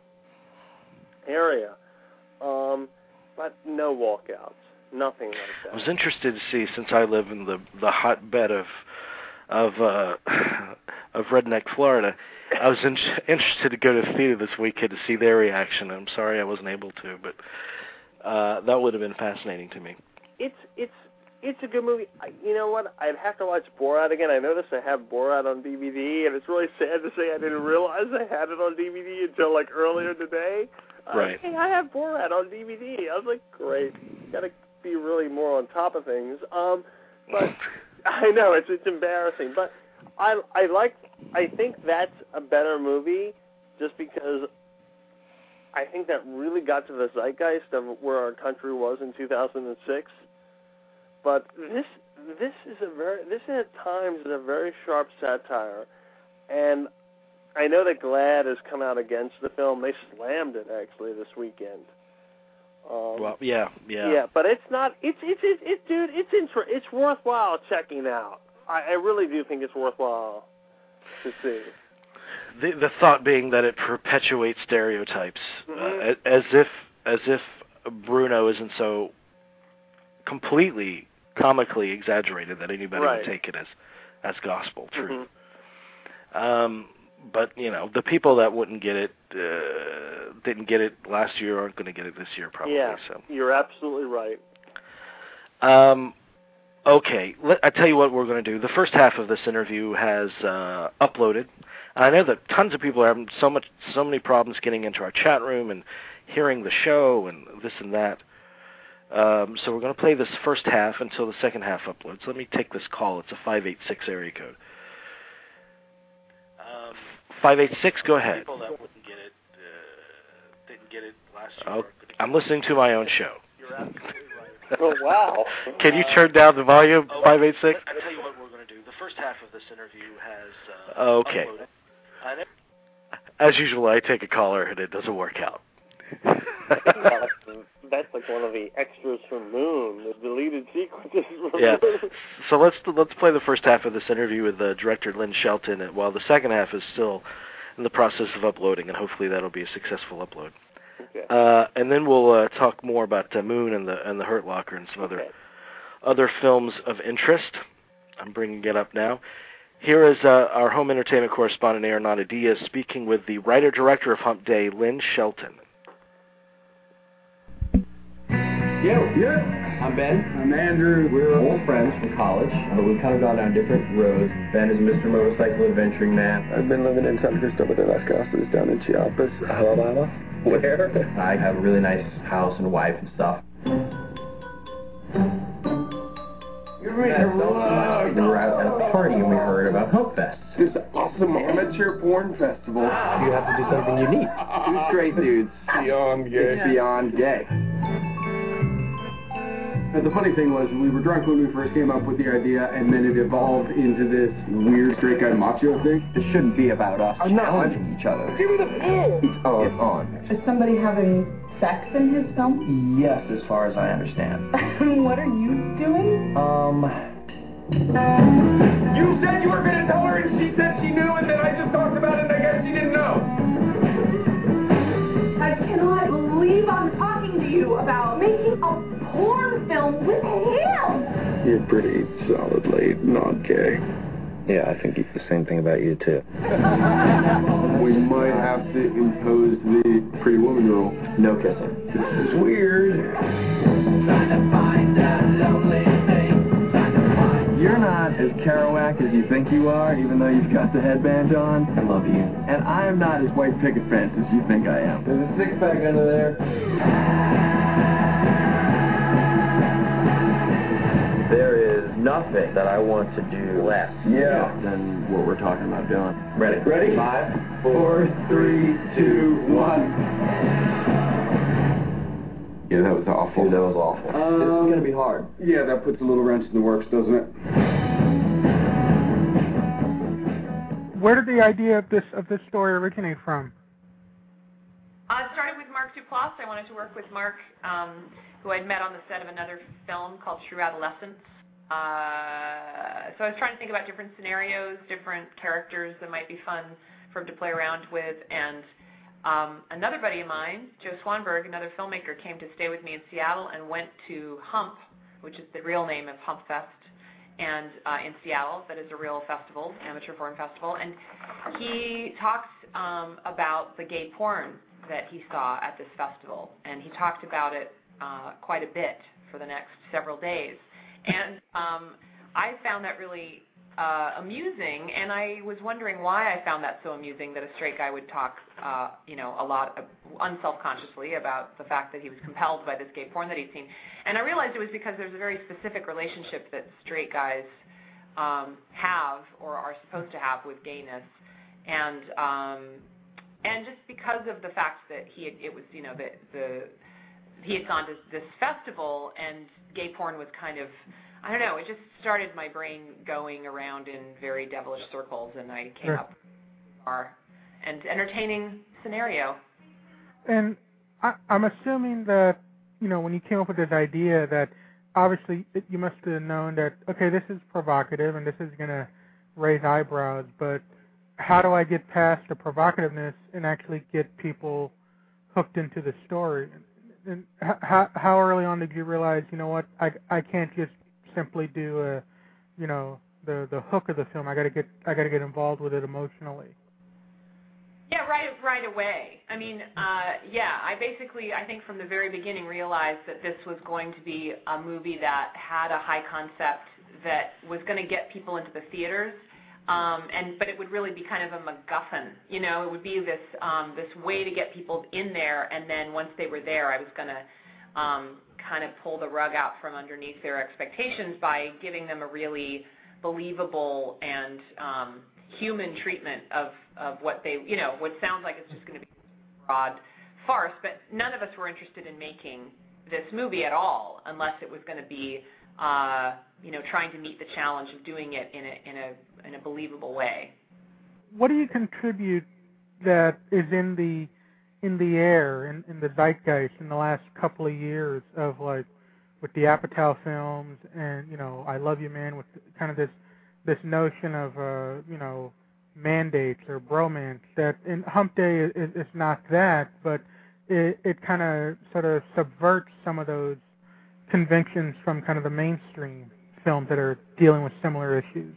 area. Um, but no walkouts. Nothing like that. I was interested to see, since I live in the the hotbed of of uh, of redneck Florida. I was in- interested to go to the theater this weekend to see their reaction. I'm sorry I wasn't able to, but uh, that would have been fascinating to me. It's it's it's a good movie. I, you know what? I'd have to watch Borat again. I noticed I have Borat on D V D, and it's really sad to say I didn't realize I had it on D V D until like earlier today. Uh, Right. Hey, I have Borat on D V D. I was like, great. Got to be really more on top of things. Um, but I know it's it's embarrassing, but I I like. I think that's a better movie, just because I think that really got to the zeitgeist of where our country was in two thousand six. But this this is a very this at times is a very sharp satire, and I know that GLAAD has come out against the film. They slammed it actually this weekend. Um, well, yeah, yeah, yeah, but it's not. It's it's it's, it's dude. It's inter- It's worthwhile checking out. I, I really do think it's worthwhile to see. The the thought being that it perpetuates stereotypes, Mm-hmm. uh, as if as if Bruno isn't so completely comically exaggerated that anybody right. would take it as as gospel truth. Mm-hmm. Um, but you know, the people that wouldn't get it uh, didn't get it last year aren't going to get it this year probably. Yeah, so you're absolutely right. Um, okay, let, I tell you what we're going to do. The first half of this interview has uh, uploaded. I know that tons of people are having so much, so many problems getting into our chat room and hearing the show and this and that. Um, so we're going to play this first half until the second half uploads. Let me take this call. It's a five eight six area code. Um, five eight six, go ahead. People that wouldn't get it, uh, didn't get it last year. Oh, I'm listening to my own show. You're absolutely right. Oh, wow. Can you turn down the volume, oh, five eight six? I'll tell you what we're going to do. The first half of this interview has uh, okay. uploaded. As usual, I take a caller and it doesn't work out. That's like one of the extras from Moon, the deleted sequences from yeah. Moon. So let's let's play the first half of this interview with uh, director Lynn Shelton, while the second half is still in the process of uploading, and hopefully that'll be a successful upload. Okay. Uh, and then we'll uh, talk more about uh, Moon and the and the Hurt Locker and some other okay. other films of interest. I'm bringing it up now. Here is uh, our home entertainment correspondent, Aeronauta Diaz, speaking with the writer-director of Hump Day, Lynn Shelton. Yo, yeah. I'm Ben. I'm Andrew. We're old friends from college, but we've kind of gone down different roads. Ben is Mister Motorcycle Adventuring Man. I've been living in San Cristobal de las Casas down in Chiapas, Alabama. Where? I have a really nice house and wife and stuff. You're ready to rock. We were out at a party and we heard about Hump Fest. This awesome amateur porn festival. You have to do something unique. Two straight dudes. Beyond gay. It's beyond gay. And the funny thing was, we were drunk when we first came up with the idea, and then it evolved into this weird straight guy macho thing. It shouldn't be about us I'm not challenging each other. Give me the phone! It's on. It's on. Is somebody having sex in his film? Yes, as far as I understand. What are you doing? Um... You said you were going to tell her, and she said she knew, and then I just talked about it, and I guess she didn't know. I cannot believe I'm talking to you about making a porn film with him. You're pretty solidly not gay. Yeah, I think the same thing about you, too. We might have to impose the Pretty Woman rule. No kissing. This is weird. You're not as Kerouac as you think you are, even though you've got the headband on. I love you. And I am not as white picket fence as you think I am. There's a six-pack under there. There is nothing that I want to do less Yeah. than what we're talking about doing. Ready? Ready? Five, Four, three, two, one. Yeah, that was awful. Dude, that was awful. Um, this is going to be hard. Yeah, that puts a little wrench in the works, doesn't it? Where did the idea of this of this story originate from? Uh, it started with Mark Duplass. I wanted to work with Mark, um, who I'd met on the set of another film called True Adolescence. Uh, so I was trying to think about different scenarios, different characters that might be fun for him to play around with, and um, another buddy of mine, Joe Swanberg, another filmmaker, came to stay with me in Seattle and went to Hump, which is the real name of Hump Fest, and uh, in Seattle, that is a real festival, amateur porn festival, and he talks um, about the gay porn that he saw at this festival, and he talked about it uh, quite a bit for the next several days. And um, I found that really uh, amusing, and I was wondering why I found that so amusing that a straight guy would talk, uh, you know, a lot, uh, unself-consciously about the fact that he was compelled by this gay porn that he'd seen. And I realized it was because there's a very specific relationship that straight guys um, have or are supposed to have with gayness. And um, and just because of the fact that he had, it was, you know, the the he had gone to this festival and gay porn was kind of, I don't know, it just started my brain going around in very devilish circles, and I came Sure. up with our and entertaining scenario. And I, I'm assuming that, you know, when you came up with this idea that obviously it, you must have known that, okay, this is provocative and this is going to raise eyebrows, but how do I get past the provocativeness and actually get people hooked into the story? And how, how early on did you realize, you know what, I, I can't just simply do a, you know, the the hook of the film. I got to get I got to get involved with it emotionally. Yeah, right right away. I mean, uh, yeah, I basically, I think from the very beginning realized that this was going to be a movie that had a high concept that was going to get people into the theaters, um, and but it would really be kind of a MacGuffin. You know, it would be this um, this way to get people in there, and then once they were there, I was going to um, kind of pull the rug out from underneath their expectations by giving them a really believable and um, human treatment of, of what they, you know, what sounds like it's just going to be a broad farce, but none of us were interested in making this movie at all unless it was going to be, uh, you know, trying to meet the challenge of doing it in a, in a, in a believable way. What do you contribute that is in the in the air, in, in the zeitgeist in the last couple of years of, like, with the Apatow films and, you know, I Love You Man, with kind of this this notion of, uh, you know, mandates or bromance, that in Hump Day is, is not that, but it, it kind of sort of subverts some of those conventions from kind of the mainstream films that are dealing with similar issues.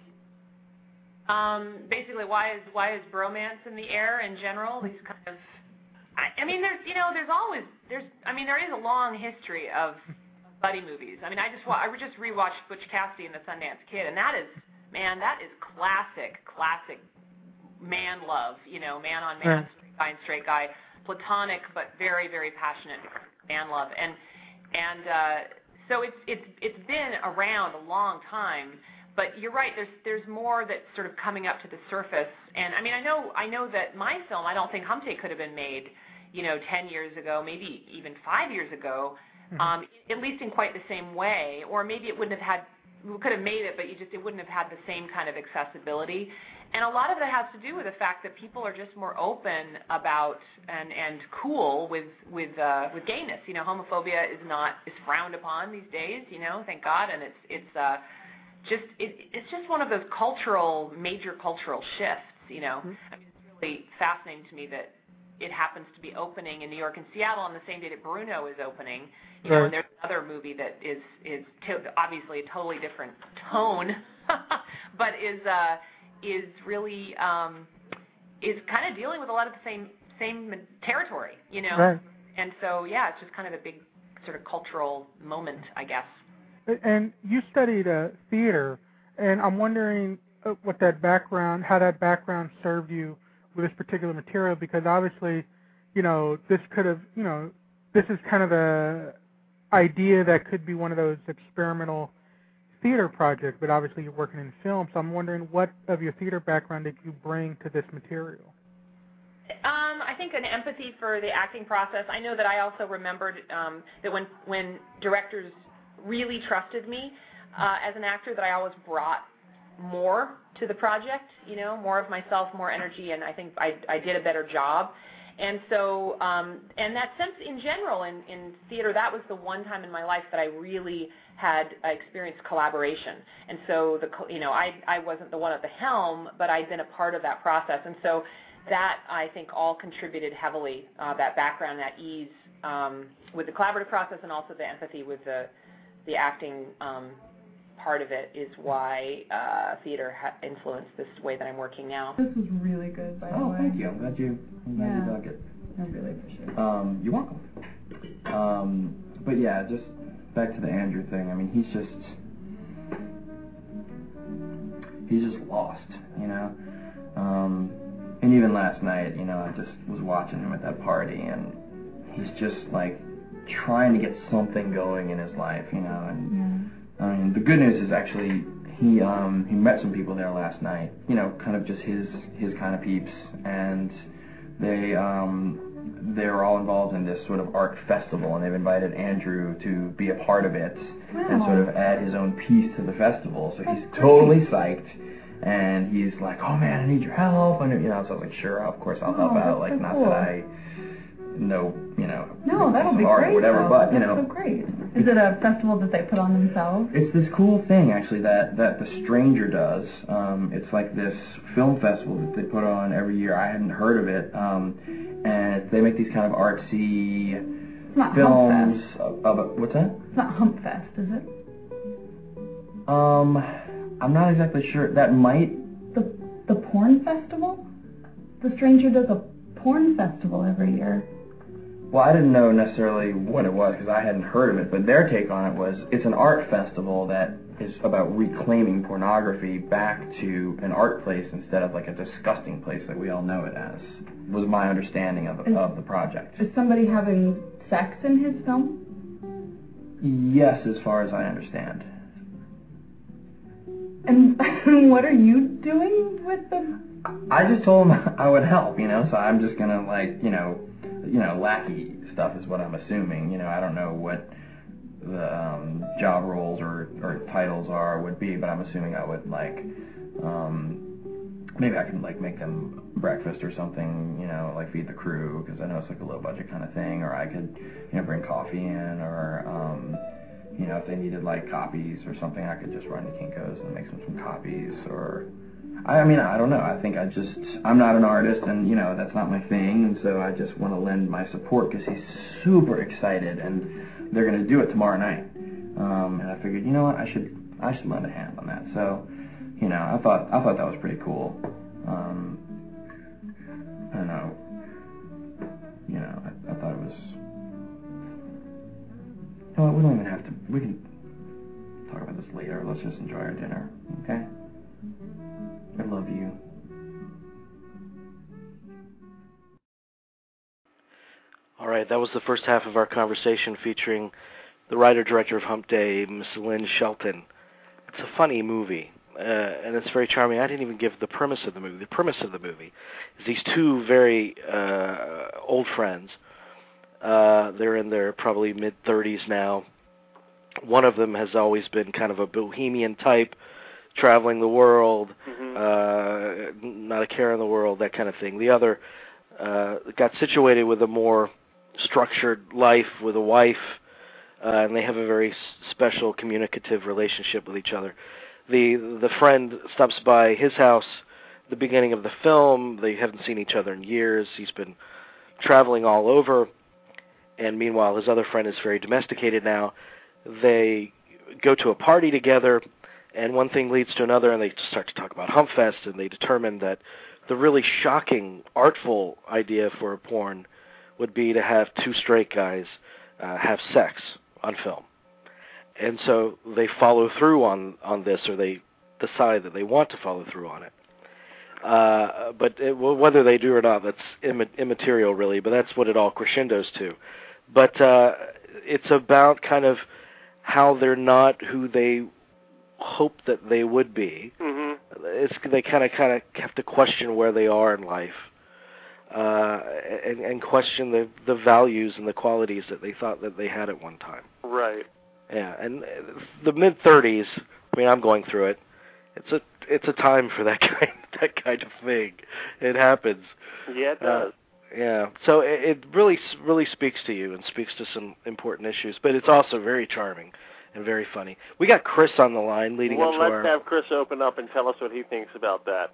Um, basically, why is why is bromance in the air in general? These kind of, I, I mean, there's you know, there's always there's I mean, there is a long history of buddy movies. I mean, I just I just rewatched Butch Cassidy and the Sundance Kid, and that is, man, that is classic, classic man love. You know, man on man, straight guy and straight guy, platonic but very, very passionate man love, and and uh, so it's it's it's been around a long time. But you're right. There's there's more that's sort of coming up to the surface, and I mean, I know I know that my film, I don't think Hump Day could have been made, you know, ten years ago, maybe even five years ago. Um, at least in quite the same way, or maybe it wouldn't have had, we could have made it, but you just, it wouldn't have had the same kind of accessibility. And a lot of that has to do with the fact that people are just more open about and, and cool with with uh, with gayness. You know, homophobia is not is frowned upon these days. You know, thank God, and it's it's uh, just it, it's just one of those cultural major cultural shifts. You know, mm-hmm. I mean, it's really fascinating to me that it happens to be opening in New York and Seattle on the same day that Bruno is opening. You know, right. And there's another movie that is is to, obviously a totally different tone, but is uh, is really um, is kind of dealing with a lot of the same same territory. You know, right. And so yeah, it's just kind of a big sort of cultural moment, I guess. And you studied uh, theater, and I'm wondering uh, what that background, how that background served you with this particular material, because obviously, you know, this could have, you know, this is kind of a idea that could be one of those experimental theater projects, but obviously you're working in film, so I'm wondering what of your theater background did you bring to this material? Um, I think an empathy for the acting process. I know that I also remembered um, that when when directors really trusted me uh, as an actor, that I always brought more to the project, you know, more of myself, more energy, and I think I, I did a better job. And so, um, and that sense in general in, in theater, that was the one time in my life that I really had uh, experienced collaboration. And so, the you know, I, I wasn't the one at the helm, but I'd been a part of that process. And so that, I think, all contributed heavily, uh, that background, that ease um, with the collaborative process, and also the empathy with the, the acting um part of it is why uh, theater ha- influenced this way that I'm working now. This was really good, by the oh, way. Oh, thank you. I'm glad you, I'm glad yeah. you dug it. I really appreciate it. Um, you're welcome. Um, but yeah, just back to the Andrew thing. I mean, he's just, he's just lost, you know? Um, and even last night, you know, I just was watching him at that party, and he's just, like, trying to get something going in his life, you know, and yeah. I mean, the good news is actually he um, he met some people there last night, you know, kind of just his his kind of peeps, and they um, they're all involved in this sort of art festival, and they've invited Andrew to be a part of it Wow. and sort of add his own piece to the festival. So he's totally psyched, and he's like, "Oh man, I need your help," and you know, so I was like, "Sure, of course I'll help Oh, out." that's Like, so not cool. that I know, you know, No, that'll be art great. or whatever, though. but you That's know, so great. Is it a festival that they put on themselves? it's this cool thing actually that that The Stranger does. Um, it's like this film festival that they put on every year. I hadn't heard of it, um, and they make these kind of artsy It's not films. Hump Fest. Of, of, what's that? It's not Hump Fest, is it? Um, I'm not exactly sure. That might. The the porn festival? The Stranger does a porn festival every year. Well, I didn't know necessarily what it was because I hadn't heard of it, but their take on it was it's an art festival that is about reclaiming pornography back to an art place instead of like a disgusting place that we all know it as, was my understanding of, Is- of the project. Is somebody having sex in his film? Yes, as far as I understand. And what are you doing with the... I just told them I would help, you know, so I'm just gonna like, you know, you know, lackey stuff is what I'm assuming. You know, I don't know what the um, job roles or, or titles are would be, but I'm assuming I would like, um, maybe I can like make them breakfast or something, you know, like feed the crew because I know it's like a low budget kind of thing, or I could, you know, bring coffee in, or um, you know, if they needed like copies or something, I could just run to Kinko's and make them some copies, or. I mean, I don't know. I think I just, I'm not an artist, and, you know, that's not my thing, and so I just want to lend my support because he's super excited, and they're going to do it tomorrow night. Um, and I figured, you know what, I should, I should lend a hand on that. So, you know, I thought, I thought that was pretty cool. Um, I don't know. You know, I, I thought it was, you know what, we don't even have to, we can talk about this later. Let's just enjoy our dinner, okay? I love you. All right, that was the first half of our conversation featuring the writer-director of Hump Day, Miss Lynn Shelton. It's a funny movie, uh, and it's very charming. I didn't even give the premise of the movie. The premise of the movie is these two very uh, old friends. Uh, they're in their probably mid-thirties now. One of them has always been kind of a bohemian type, traveling the world, Mm-hmm. uh, not a care in the world, that kind of thing. The other uh, got situated with a more structured life with a wife, uh, and they have a very s- special communicative relationship with each other. The the friend stops by his house at the beginning of the film. They haven't seen each other in years. He's been traveling all over, and meanwhile his other friend is very domesticated now. They go to a party together, and one thing leads to another, and they start to talk about Humpfest, and they determine that the really shocking, artful idea for a porn would be to have two straight guys uh, have sex on film. And so they follow through on, on this, or they decide that they want to follow through on it. Uh, but it, well, whether they do or not, that's Im- immaterial, really, but that's what it all crescendos to. But uh, it's about kind of how they're not who they hope that they would be. Mm-hmm. It's they kind of kind of have to question where they are in life, uh, and, and question the the values and the qualities that they thought that they had at one time. Right. Yeah, and the mid thirties. I mean, I'm going through it. It's a it's a time for that kind that kind of thing. It happens. Yeah, it does. Uh, yeah. So it, it really really speaks to you and speaks to some important issues, but it's also very charming and very funny. We got Chris on the line leading well, up to let's our... have Chris open up and tell us what he thinks about that.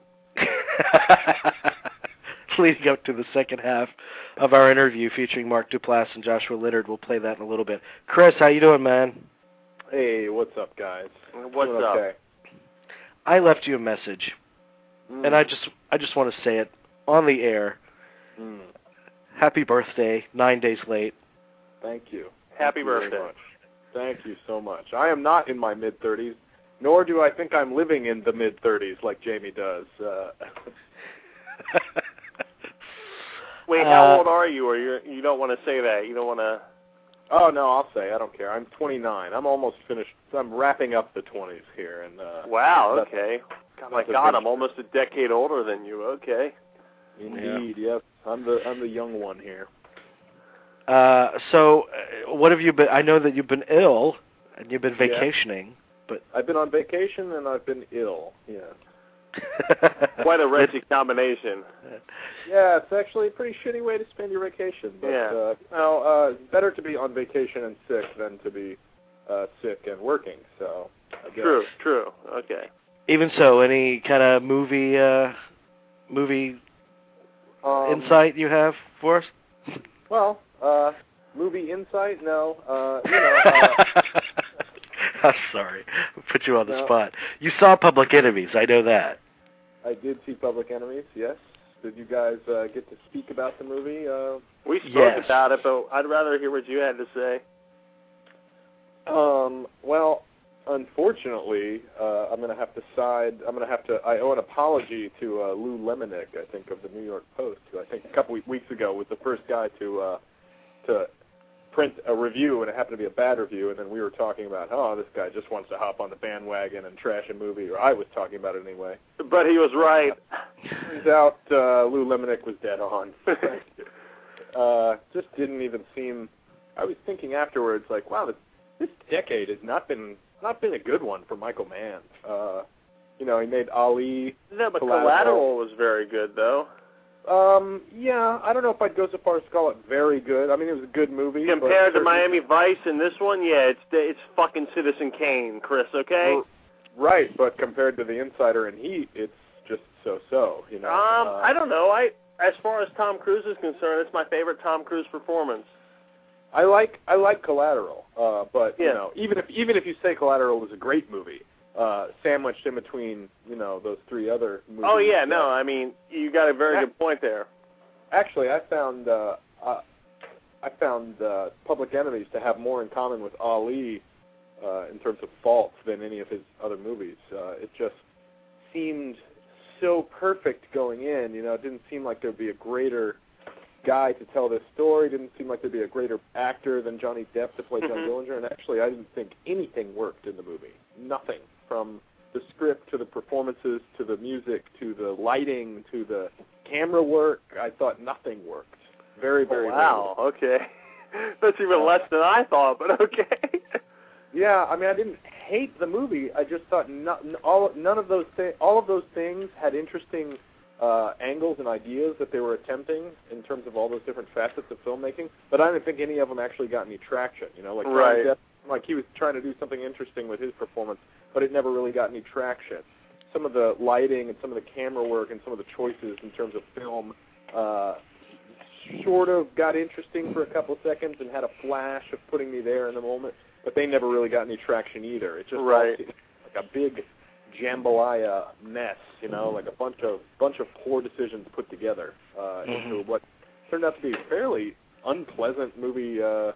leading up to the second half of our interview featuring Mark Duplass and Joshua Littard. We'll play that in a little bit. Chris, how you doing, man? Hey, what's up, guys? What's Doing up? okay. I left you a message, Mm. and I just I just want to say it on the air. Mm. Happy birthday, nine days late. Thank you. Happy Thank you very birthday. much. Thank you so much. I am not in my mid-thirties, nor do I think I'm living in the mid-thirties like Jamie does. Uh, Wait, how Uh, old are you? Or you you don't want to say that? You don't want to... oh, no, I'll say. I don't care. I'm twenty-nine. I'm almost finished. I'm wrapping up the twenties here. And uh, Wow, that's- okay. that's My a God, big- I'm almost a decade older than you. Okay. Indeed, yes. I'm the I'm the young one here. Uh, so, uh, what have you been? I know that you've been ill and you've been vacationing, yeah. but I've been on vacation and I've been ill. Yeah. Quite a wretched combination. Yeah, it's actually a pretty shitty way to spend your vacation. But, yeah. Uh, well, uh, it's better to be on vacation and sick than to be uh, sick and working. So. I guess. True. True. Okay. Even so, any kind of movie uh, movie um, insight you have for us? Well, uh, movie insight? No. Uh, you know. Uh, I'm sorry, put you on the no. spot. You saw Public Enemies, I know that. I did see Public Enemies. Yes. Did you guys uh, get to speak about the movie? Uh, we spoke yes. about it, but I'd rather hear what you had to say. Um. Well. Unfortunately, uh, I'm going to have to side. I'm going to have to. I owe an apology to uh, Lou Lemonick, I think, of the New York Post, who I think a couple weeks ago was the first guy to uh, to print a review, and it happened to be a bad review. And then we were talking about, oh, this guy just wants to hop on the bandwagon and trash a movie, or I was talking about it anyway. But he was right. Turns out uh, Lou Lemonick was dead on. uh, just didn't even seem. I was thinking afterwards, like, wow, this, this decade has not been. Not been a good one for Michael Mann. Uh, you know, he made Ali. No, but Collateral. Collateral was very good, though. Um, yeah, I don't know if I'd go so far as to call it very good. I mean, it was a good movie. Compared but to Miami Vice and this one, yeah, it's it's fucking Citizen Kane, Chris. Okay. Right, but compared to The Insider and Heat, it's just so-so. You know. Um, uh, I don't know. I as far as Tom Cruise is concerned, it's my favorite Tom Cruise performance. I like I like Collateral, uh, but yeah. you know, even if even if you say Collateral is a great movie, uh, sandwiched in between, you know, those three other movies. Oh yeah, no, I mean you got a very good point there. Actually, I found uh, uh, I found uh, Public Enemies to have more in common with Ali uh, in terms of faults than any of his other movies. Uh, it just seemed so perfect going in. You know, it didn't seem like there'd be a greater guy to tell this story. Didn't seem like there'd be a greater actor than Johnny Depp to play mm-hmm. John Dillinger, and actually I didn't think anything worked in the movie. Nothing. From the script to the performances to the music to the lighting to the camera work, I thought nothing worked. Very, very oh, wow, very okay. That's even uh, less than I thought, but okay. Yeah, I mean, I didn't hate the movie. I just thought no, all, none of those thi- all of those things had interesting Uh, angles and ideas that they were attempting in terms of all those different facets of filmmaking, but I didn't think any of them actually got any traction. You know, like right. Depp, like he was trying to do something interesting with his performance, but it never really got any traction. Some of the lighting and some of the camera work and some of the choices in terms of film uh, sort of got interesting for a couple seconds and had a flash of putting me there in the moment, but they never really got any traction either. It just right. seemed like a big jambalaya mess, you know, like a bunch of bunch of poor decisions put together uh, mm-hmm. into what turned out to be a fairly unpleasant movie uh,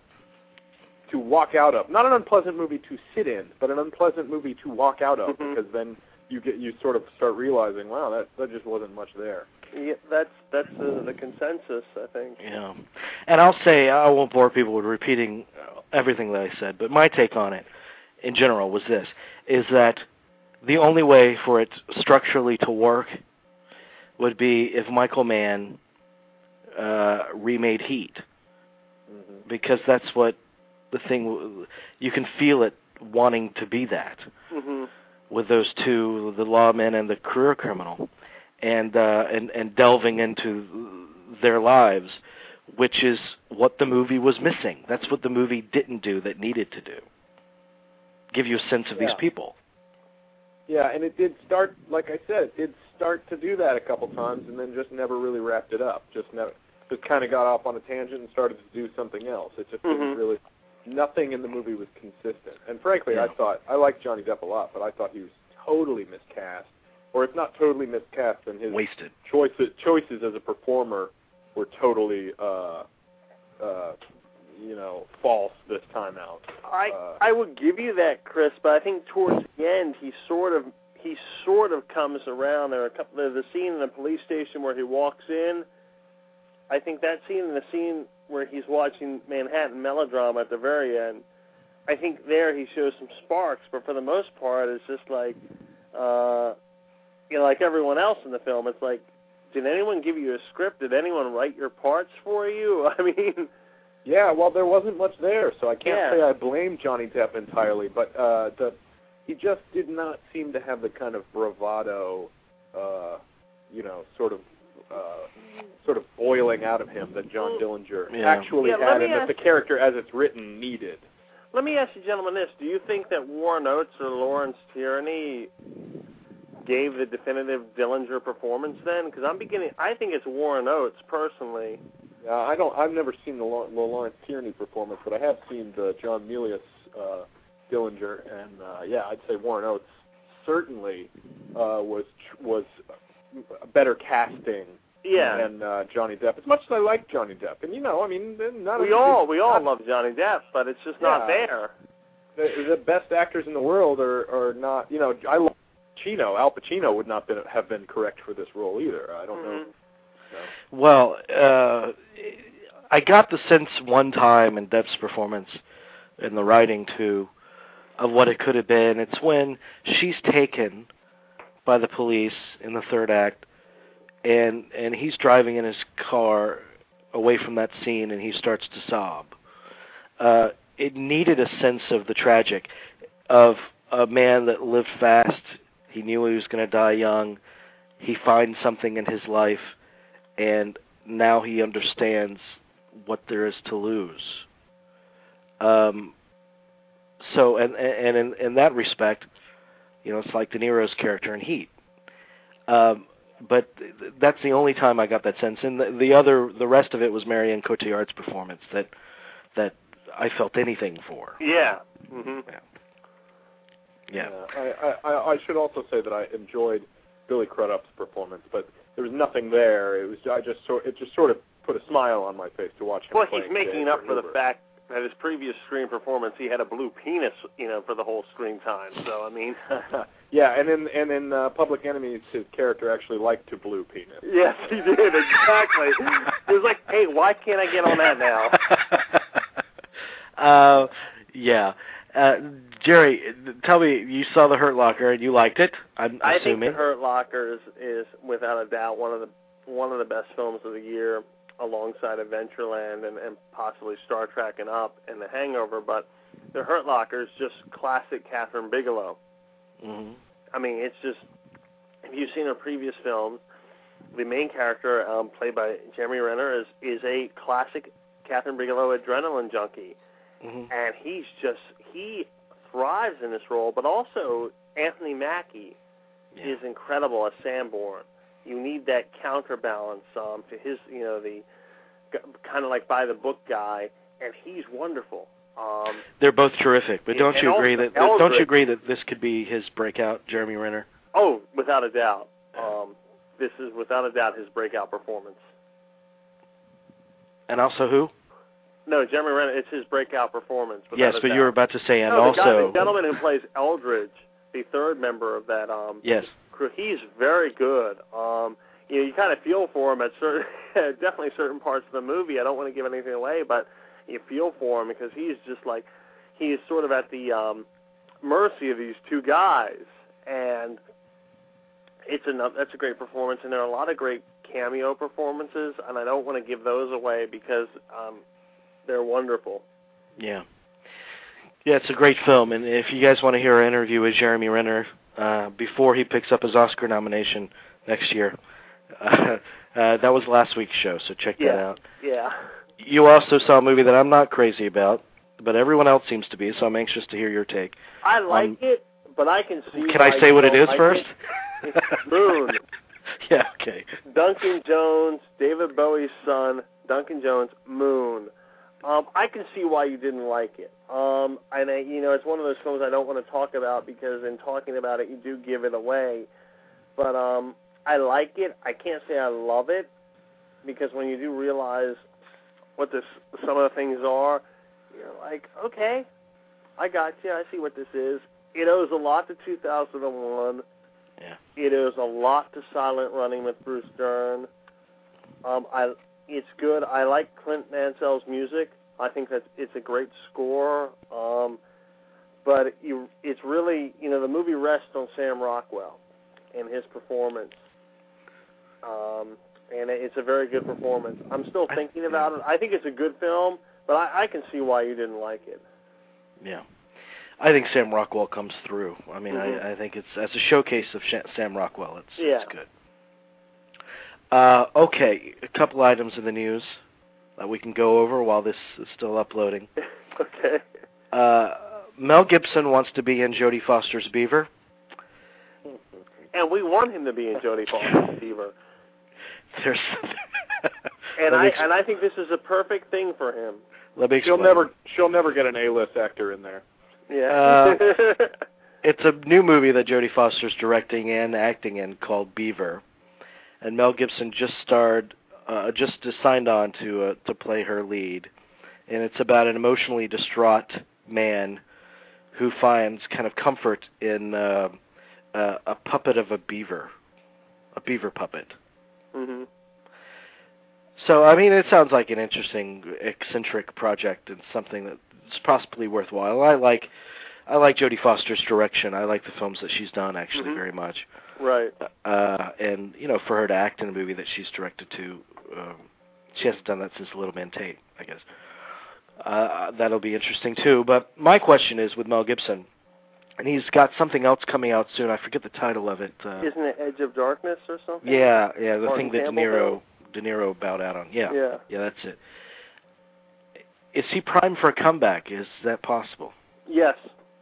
to walk out of. Not an unpleasant movie to sit in, but an unpleasant movie to walk out of, mm-hmm. because then you get you sort of start realizing, wow, that that just wasn't much there. Yeah, that's that's the, the consensus, I think. Yeah, and I'll say I won't bore people with repeating everything that I said, but my take on it, in general, was this: is that the only way for it structurally to work would be if Michael Mann uh, remade Heat, mm-hmm. because that's what the thing. You can feel it wanting to be that mm-hmm. with those two, the lawman and the career criminal, and uh, and and delving into their lives, which is what the movie was missing. That's what the movie didn't do that needed to do. Give you a sense of yeah. these people. Yeah, and it did start, like I said, it did start to do that a couple times, and then just never really wrapped it up. Just never, just kind of got off on a tangent and started to do something else. It just mm-hmm. didn't really. Nothing in the movie was consistent. And frankly, yeah. I thought I liked Johnny Depp a lot, but I thought he was totally miscast, or if not totally miscast, then his wasted choices choices as a performer were totally, uh, uh, you know, false this time out. I uh, I would give you that, Chris, but I think towards the end he sort of he sort of comes around. There are a couple. There's the scene in the police station where he walks in. I think that scene and the scene where he's watching Manhattan Melodrama at the very end, I think there he shows some sparks, but for the most part, it's just like, uh, you know, like everyone else in the film, it's like did anyone give you a script? Did anyone write your parts for you? I mean, yeah. Well, there wasn't much there, so I can't yeah. say I blame Johnny Depp entirely. But uh, the he just did not seem to have the kind of bravado, uh, you know, sort of. Uh, sort of boiling out of him that John Dillinger yeah. actually yeah, had, and ask, that the character, as it's written, needed. Let me ask you, gentlemen, this: do you think that Warren Oates or Lawrence Tierney gave the definitive Dillinger performance then? Because I'm beginning. I think it's Warren Oates personally. Yeah, I don't. I've never seen the, the Lawrence Tierney performance, but I have seen the John Milius uh, Dillinger, and uh, yeah, I'd say Warren Oates certainly uh, was was. better casting yeah. than uh, Johnny Depp. As much as I like Johnny Depp, and you know, I mean, not we all we all love Johnny Depp, but it's just yeah, not there. The, the best actors in the world are, are not. You know, I love Pacino. Al Pacino would not been, have been correct for this role either. I don't mm-hmm. know. No. Well, uh, I got the sense one time in Depp's performance, in the writing too, of what it could have been. It's when she's taken by the police in the third act, and and he's driving in his car away from that scene, and he starts to sob. Uh, it needed a sense of the tragic, of a man that lived fast. He knew he was going to die young. He finds something in his life, and now he understands what there is to lose. Um. So, and and in, in that respect, you know, it's like De Niro's character in Heat. Um, but th- that's the only time I got that sense. And the, the other, the rest of it was Marion Cotillard's performance that that I felt anything for. Yeah. Mm-hmm. Yeah. Yeah. yeah. I, I, I should also say that I enjoyed Billy Crudup's performance, but there was nothing there. It was I just sort it just sort of put a smile on my face to watch him. Well, play he's making J. up for Hoover. the fact that his previous screen performance, he had a blue penis, you know, for the whole screen time. So I mean, yeah, and in and in uh, Public Enemies, his character actually liked to blue penis. Yes, he did exactly. It was like, hey, why can't I get on that now? uh, yeah, uh, Jerry, tell me, you saw The Hurt Locker and you liked it. I'm I assuming. think The Hurt Locker is, is without a doubt one of the one of the best films of the year, alongside Adventureland and, and possibly Star Trek and Up and The Hangover, but The Hurt Locker is just classic Catherine Bigelow. Mm-hmm. I mean, it's just, if you've seen her previous films, the main character, um, played by Jeremy Renner, is, is a classic Catherine Bigelow adrenaline junkie. Mm-hmm. And he's just, he thrives in this role, but also Anthony Mackie yeah. is incredible as Sanborn. You need that counterbalance um, to his, you know, the kind of like by the book guy, and he's wonderful. Um, They're both terrific, but don't you agree that Eldridge, don't you agree that this could be his breakout, Jeremy Renner? Oh, without a doubt. Um, this is without a doubt his breakout performance. And also who? No, Jeremy Renner. It's his breakout performance. Yes, but doubt. you were about to say, and no, the also guy, the gentleman who plays Eldridge, the third member of that. Um, yes. He's very good. Um, you know, you kind of feel for him at certain, definitely certain parts of the movie. I don't want to give anything away, but you feel for him because he's just like, he is sort of at the um, mercy of these two guys, and it's enough. That's a great performance, and there are a lot of great cameo performances, and I don't want to give those away because um, they're wonderful. Yeah. Yeah, it's a great film, and if you guys want to hear an interview with Jeremy Renner, Uh, before he picks up his Oscar nomination next year. Uh, uh, that was last week's show, so check yeah. that out. Yeah. You also saw a movie that I'm not crazy about, but everyone else seems to be, so I'm anxious to hear your take. I like um, it, but I can see Can I say what it is like first? It. Moon. Yeah, okay. Duncan Jones, David Bowie's son, Duncan Jones, Moon. Um, I can see why you didn't like it. Um, and, I, you know, it's one of those films I don't want to talk about because in talking about it, you do give it away. But um, I like it. I can't say I love it because when you do realize what this, some of the things are, you're like, okay, I got you. I see what this is. It owes a lot to two thousand one. Yeah. It owes a lot to Silent Running with Bruce Dern. Um, I... It's good. I like Clint Mansell's music. I think that it's a great score. Um, but you, it's really, you know, the movie rests on Sam Rockwell and his performance. Um, and it's a very good performance. I'm still thinking about it. I think it's a good film, but I, I can see why you didn't like it. Yeah. I think Sam Rockwell comes through. I mean, mm-hmm. I, I think it's as a showcase of Sh- Sam Rockwell, it's, yeah. it's good. Uh, okay, a couple items in the news that we can go over while this is still uploading. Okay. Uh, Mel Gibson wants to be in Jodie Foster's Beaver. And we want him to be in Jodie Foster's Beaver. There's and I and I think this is a perfect thing for him. Let me she'll explain. never she'll never get an A-list actor in there. Yeah. Uh, it's a new movie that Jodie Foster's directing and acting in called Beaver, and Mel Gibson just starred, uh, just signed on to uh, to play her lead, and it's about an emotionally distraught man who finds kind of comfort in uh, uh, a puppet of a beaver, a beaver puppet. Mm-hmm. So, I mean, it sounds like an interesting, eccentric project and something that's possibly worthwhile. I like, I like Jodie Foster's direction. I like the films that she's done, actually, mm-hmm. very much. Right. Uh, and, you know, for her to act in a movie that she's directed to, um, she hasn't done that since Little Man Tate, I guess. Uh, that'll be interesting, too. But my question is with Mel Gibson, and he's got something else coming out soon. I forget the title of it. Uh, Isn't it Edge of Darkness or something? Yeah, yeah, the Martin thing that De Campbell Niro... film? De Niro bowed out on. Yeah. Yeah. Yeah, that's it. Is he primed for a comeback? Is that possible? Yes.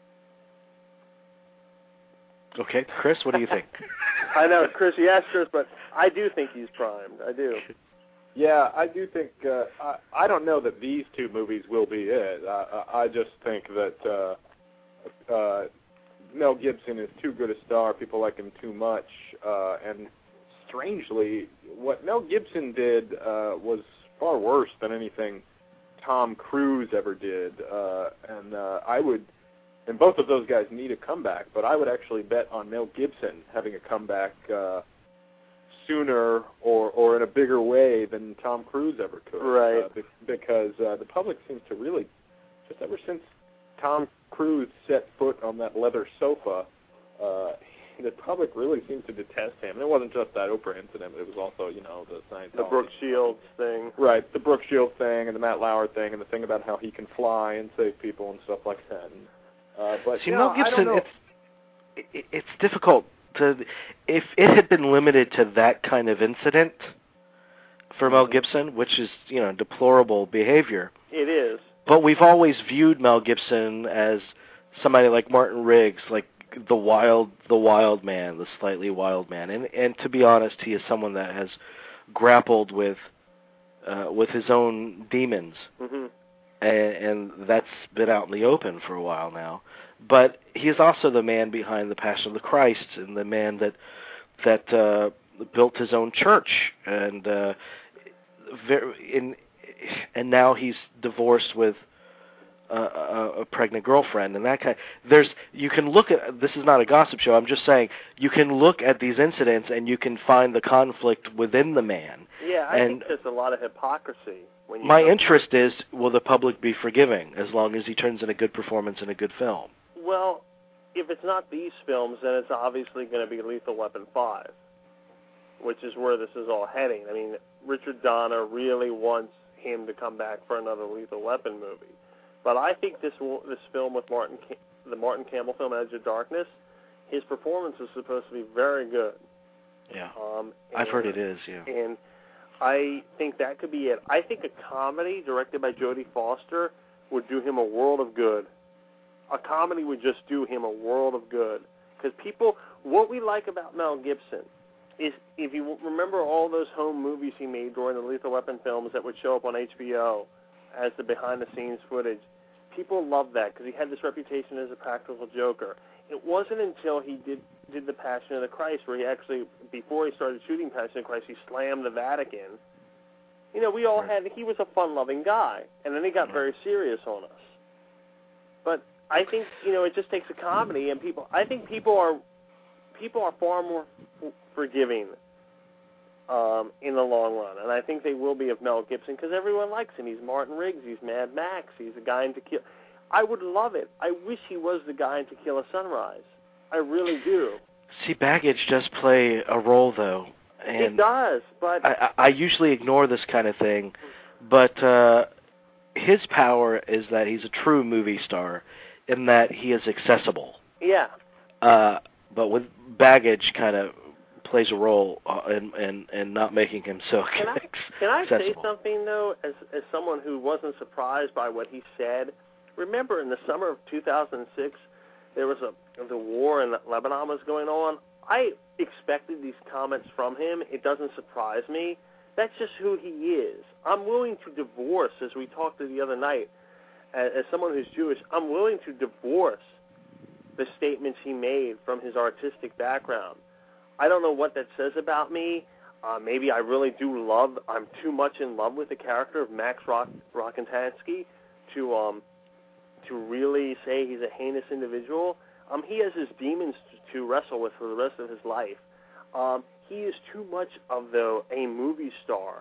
Okay, Chris, what do you think? I know, Chris, you asked Chris, but I do think he's primed. I do. Yeah, I do think, uh, I, I don't know that these two movies will be it. I, I just think that uh, uh, Mel Gibson is too good a star. People like him too much. Uh, and strangely, what Mel Gibson did uh, was far worse than anything Tom Cruise ever did. Uh, and uh, I would, and both of those guys need a comeback, but I would actually bet on Mel Gibson having a comeback uh, sooner or, or in a bigger way than Tom Cruise ever could. Right. Uh, be- because uh, the public seems to really, just ever since Tom Cruise set foot on that leather sofa, uh, the public really seems to detest him. And it wasn't just that Oprah incident, but it was also, you know, the Scientology. The Brooke Shields thing. Right, the Brooke Shields thing and the Matt Lauer thing and the thing about how he can fly and save people and stuff like that. And, uh, but, See, you Mel know, I Gibson, don't know. it's, it, it's difficult to... If it had been limited to that kind of incident for Mel Gibson, which is, you know, deplorable behavior... It is. But we've always viewed Mel Gibson as somebody like Martin Riggs, like the wild, the wild man, the slightly wild man. And and to be honest, he is someone that has grappled with uh, with his own demons, mm-hmm. and, and that's been out in the open for a while now. But he is also the man behind the Passion of the Christ, and the man that that uh, built his own church, and uh, very in. And now he's divorced with uh, a, a pregnant girlfriend, and that kind. There's you can look at this is not a gossip show. I'm just saying you can look at these incidents and you can find the conflict within the man. Yeah, I and think there's a lot of hypocrisy. When you my come interest is, will the public be forgiving as long as he turns in a good performance in a good film? Well, if it's not these films, then it's obviously going to be Lethal Weapon five, which is where this is all heading. I mean, Richard Donner really wants him to come back for another Lethal Weapon movie. But I think this this film with Martin, the Martin Campbell film, Edge of Darkness, his performance is supposed to be very good. Yeah, um, I've heard it is, yeah. And I think that could be it. I think a comedy directed by Jodie Foster would do him a world of good. A comedy would just do him a world of good. Because people, what we like about Mel Gibson is, if you remember all those home movies he made during the Lethal Weapon films that would show up on H B O as the behind-the-scenes footage, people loved that because he had this reputation as a practical joker. It wasn't until he did did the Passion of the Christ where he actually, before he started shooting Passion of the Christ, he slammed the Vatican. You know, we all had, he was a fun-loving guy, and then he got very serious on us. But I think, you know, it just takes a comedy, and people, I think people are, people are far more f- forgiving um, in the long run, and I think they will be of Mel Gibson because everyone likes him. He's Martin Riggs, he's Mad Max, he's a guy in To Kill. I would love it. I wish he was the guy in To Kill a Sunrise. I really do. See, baggage does play a role, though. And it does, but I, I usually ignore this kind of thing, but uh, his power is that he's a true movie star in that he is accessible. Yeah. Uh, but with baggage kind of plays a role uh, in, in, in not making him so Can I, can I say accessible. something, though, as, as someone who wasn't surprised by what he said? Remember, in the summer of two thousand six, there was a the war in Lebanon was going on. I expected these comments from him. It doesn't surprise me. That's just who he is. I'm willing to divorce, as we talked the other night, as, as someone who's Jewish, I'm willing to divorce the statements he made from his artistic background. I don't know what that says about me. Uh, maybe I really do love, I'm too much in love with the character of Max Rock, Rokitansky to um, to really say he's a heinous individual. Um, he has his demons to, to wrestle with for the rest of his life. Um, he is too much of the, a movie star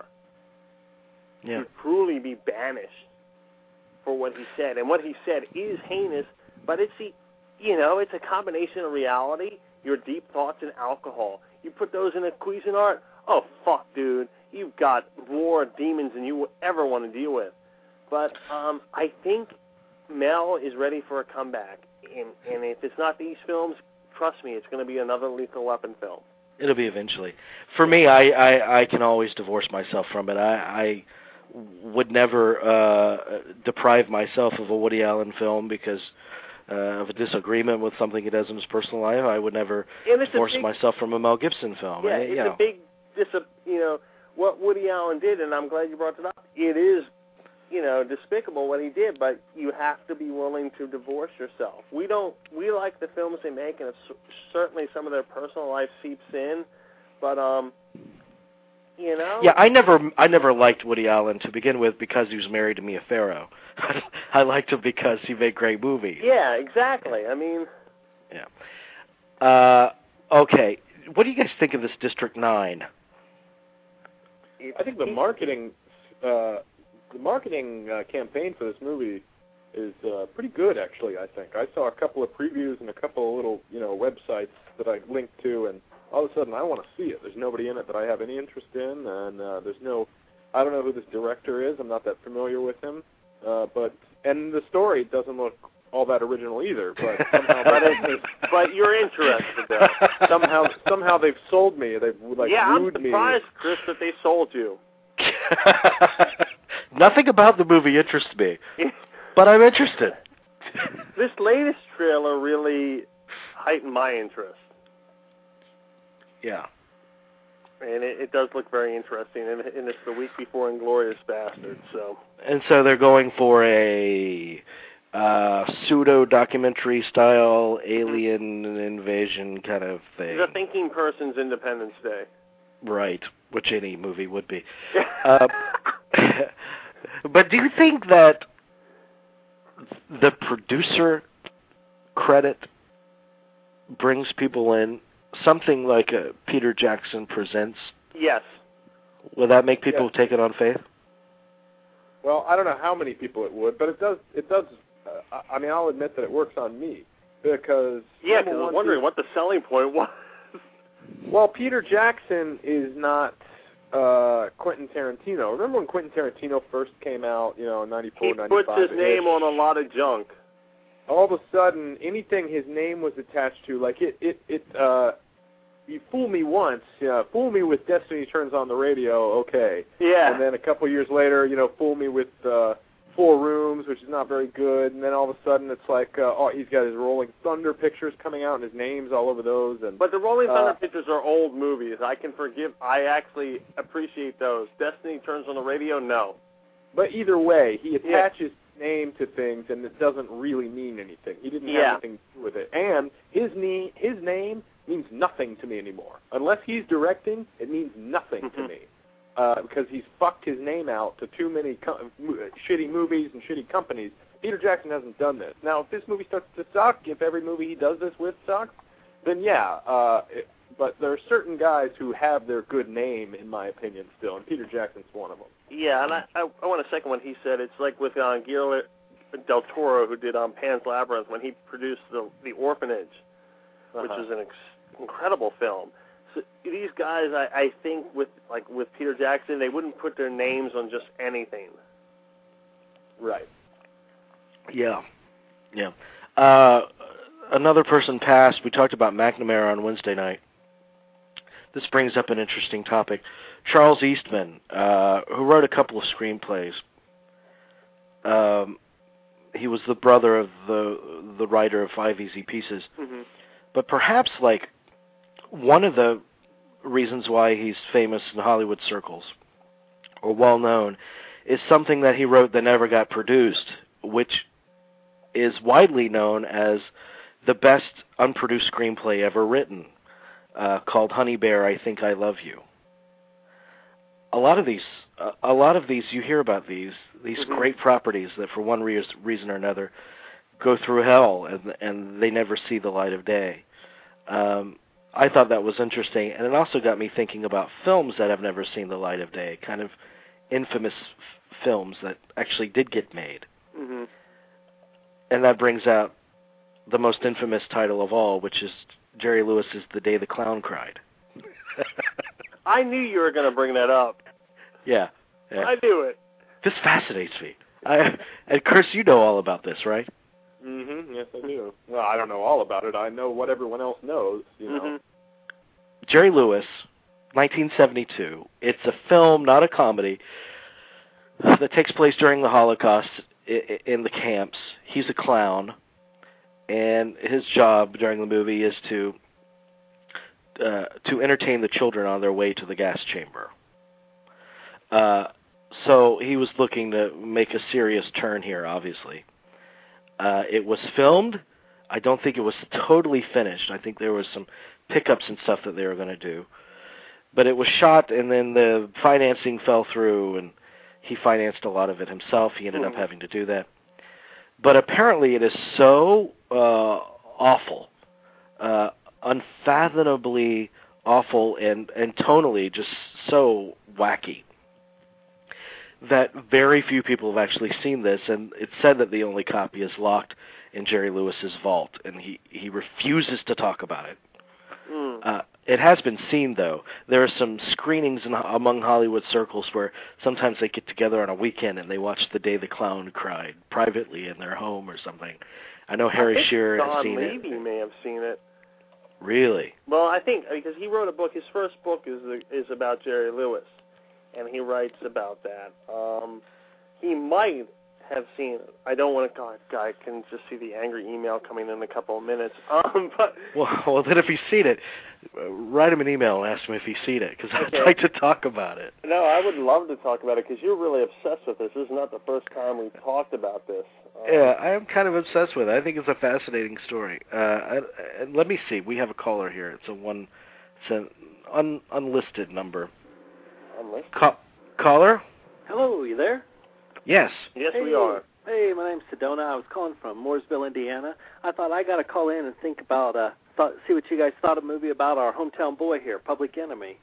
yeah. to truly be banished for what he said. And what he said is heinous, but it's the, you know, it's a combination of reality, your deep thoughts, and alcohol. You put those in a Cuisinart, oh, fuck, dude. You've got more demons than you ever want to deal with. But um, I think Mel is ready for a comeback. And, and if it's not these films, trust me, it's going to be another Lethal Weapon film. It'll be eventually. For me, I, I, I can always divorce myself from it. I, I would never uh, deprive myself of a Woody Allen film because uh, of a disagreement with something he does in his personal life. I would never divorce big, myself from a Mel Gibson film. Yeah, I, it's you a know. big, dis- you know, what Woody Allen did, and I'm glad you brought it up. It is, you know, despicable what he did, but you have to be willing to divorce yourself. We don't, we like the films they make, and it's, certainly some of their personal life seeps in, but, um, you know. Yeah, I never, I never liked Woody Allen to begin with because he was married to Mia Farrow. I liked him because he made great movies. Yeah, exactly. I mean. Yeah. Uh, okay. What do you guys think of this District nine? I think the marketing, uh, the marketing uh, campaign for this movie is uh, pretty good, actually. I think I saw a couple of previews and a couple of little, you know, websites that I linked to, and all of a sudden I want to see it. There's nobody in it that I have any interest in, and uh, there's no, I don't know who this director is. I'm not that familiar with him, uh, but and the story doesn't look all that original either. But somehow, but, it, but you're interested, though. somehow, somehow they've sold me. They've like yeah, wooed I'm surprised, me. Chris, that they sold you. Nothing about the movie interests me, but I'm interested. This latest trailer really heightened my interest. Yeah. And it, it does look very interesting, and, and it's the week before Inglourious Basterds, so. And so they're going for a uh, pseudo-documentary style alien invasion kind of thing. The thinking person's Independence Day. Right, which any movie would be. uh, but do you think that the producer credit brings people in? Something like a Peter Jackson Presents? Yes. Will that make people yes. take it on faith? Well, I don't know how many people it would, but it does. It does. Uh, I mean, I'll admit that it works on me because yeah, because I was wondering what the selling point was. Well, Peter Jackson is not uh, Quentin Tarantino. Remember when Quentin Tarantino first came out? You know, in ninety-four, ninety-five. He puts his name on a lot of junk. All of a sudden, anything his name was attached to, like it, it, it. Uh, you fool me once, yeah, fool me with Destiny Turns on the Radio, okay. Yeah. And then a couple years later, you know, fool me with uh, Four Rooms, which is not very good. And then all of a sudden, it's like, uh, oh, he's got his Rolling Thunder pictures coming out, and his name's all over those. And but the Rolling Thunder uh, pictures are old movies. I can forgive. I actually appreciate those. Destiny Turns on the Radio, no. But either way, he attaches yeah. name to things, and it doesn't really mean anything. He didn't have yeah. anything to do with it. And his, ne- his name means nothing to me anymore. Unless he's directing, it means nothing mm-hmm. to me. Uh, because he's fucked his name out to too many co- shitty movies and shitty companies. Peter Jackson hasn't done this. Now, if this movie starts to suck, if every movie he does this with sucks, then yeah. Uh, it, but there are certain guys who have their good name, in my opinion, still, and Peter Jackson's one of them. Yeah, and I, I, I want to second what he said. It's like with uh, Guillermo del Toro, who did um, Pan's Labyrinth, when he produced The, the Orphanage, uh-huh. which is an ex- incredible film. these guys, I, I think, with like with Peter Jackson, they wouldn't put their names on just anything. Right. Yeah. Yeah. Uh, another person passed. We talked about McNamara on Wednesday night. This brings up an interesting topic. Charles Eastman, uh, who wrote a couple of screenplays. Um, he was the brother of the the writer of Five Easy Pieces. Mm-hmm. But perhaps, like, one of the reasons why he's famous in Hollywood circles, or well-known, is something that he wrote that never got produced, which is widely known as the best unproduced screenplay ever written, uh, called Honey Bear, I Think I Love You. A lot of these, uh, a lot of these, you hear about these, these Mm-hmm. great properties that for one re- reason or another go through hell and, and they never see the light of day. Um, I thought that was interesting, and it also got me thinking about films that have never seen the light of day, kind of infamous f- films that actually did get made. Mm-hmm. And that brings out the most infamous title of all, which is Jerry Lewis's The Day the Clown Cried. I knew you were going to bring that up. Yeah, yeah. I knew it. This fascinates me. I, and Chris, you know all about this, right? Mm-hmm. Yes, I do. Well, I don't know all about it. I know what everyone else knows, you know. Mm-hmm. Jerry Lewis, nineteen seventy-two. It's a film, not a comedy, that takes place during the Holocaust in the camps. He's a clown, and his job during the movie is to uh, to entertain the children on their way to the gas chamber. Uh, so he was looking to make a serious turn here, obviously. Uh, it was filmed. I don't think it was totally finished. I think there was some pickups and stuff that they were going to do. But it was shot, and then the financing fell through, and he financed a lot of it himself. He ended mm. up having to do that. But apparently it is so uh, awful, uh, unfathomably awful, and, and tonally just so wacky, that very few people have actually seen this, and it's said that the only copy is locked in Jerry Lewis's vault, and he, he refuses to talk about it. Mm. Uh, it has been seen, though. There are some screenings in, among Hollywood circles where sometimes they get together on a weekend and they watch The Day the Clown Cried privately in their home or something. I know Harry I think Shearer Don has seen Levy it. may have seen it. Really? Well, I think because he wrote a book. His first book is is about Jerry Lewis, and he writes about that. Um, he might have seen it. I don't want to. God, I can just see the angry email coming in a couple of minutes. Um, but well, well, then if he's seen it, uh, write him an email and ask him if he's seen it, because okay. I'd like to talk about it. No, I would love to talk about it because you're really obsessed with this. This is not the first time we've talked about this. Um, yeah, I am kind of obsessed with it. I think it's a fascinating story. Uh, and let me see. We have a caller here. It's a one. It's an un, unlisted number. Unlisted. Ca- caller. Hello, you there? Yes. Yes, hey, we are. Hey, my name's Sedona. I was calling from Mooresville, Indiana. I thought I got to call in and think about, uh, thought, see what you guys thought of a movie about our hometown boy here, Public Enemy.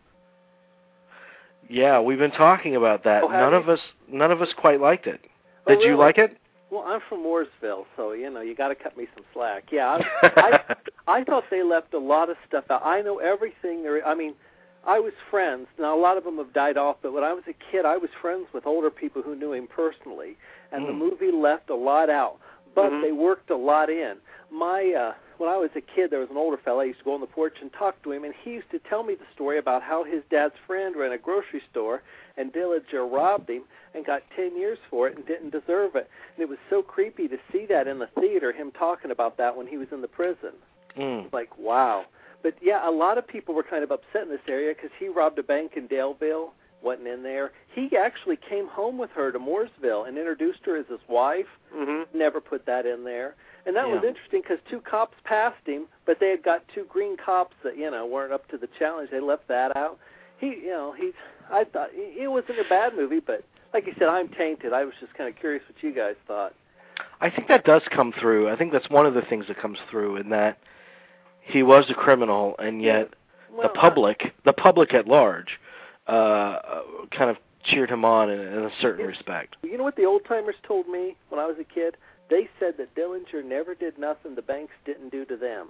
Yeah, we've been talking about that. Oh, none you? of us, none of us quite liked it. Oh, Did really? you like it? Well, I'm from Mooresville, so you know you got to cut me some slack. Yeah, I, I, I thought they left a lot of stuff out. I know everything there. I mean. I was friends. Now, a lot of them have died off, but when I was a kid, I was friends with older people who knew him personally, and mm. the movie left a lot out, but mm-hmm. they worked a lot in. My, uh, when I was a kid, there was an older fella. I used to go on the porch and talk to him, and he used to tell me the story about how his dad's friend ran a grocery store, and Dillinger robbed him and got ten years for it and didn't deserve it. And it was so creepy to see that in the theater, him talking about that when he was in the prison. Mm. Like, wow. But, yeah, a lot of people were kind of upset in this area because he robbed a bank in Daleville, wasn't in there. He actually came home with her to Mooresville and introduced her as his wife, mm-hmm. never put that in there. And that yeah. was interesting because two cops passed him, but they had got two green cops that, you know, weren't up to the challenge. They left that out. He, you know, he's, I thought, it wasn't a bad movie, but like you said, I'm tainted. I was just kind of curious what you guys thought. I think that does come through. I think that's one of the things that comes through in that he was a criminal, and yet well, the public, the public at large, uh, kind of cheered him on in, in a certain yeah. respect. You know what the old-timers told me when I was a kid? They said that Dillinger never did nothing the banks didn't do to them.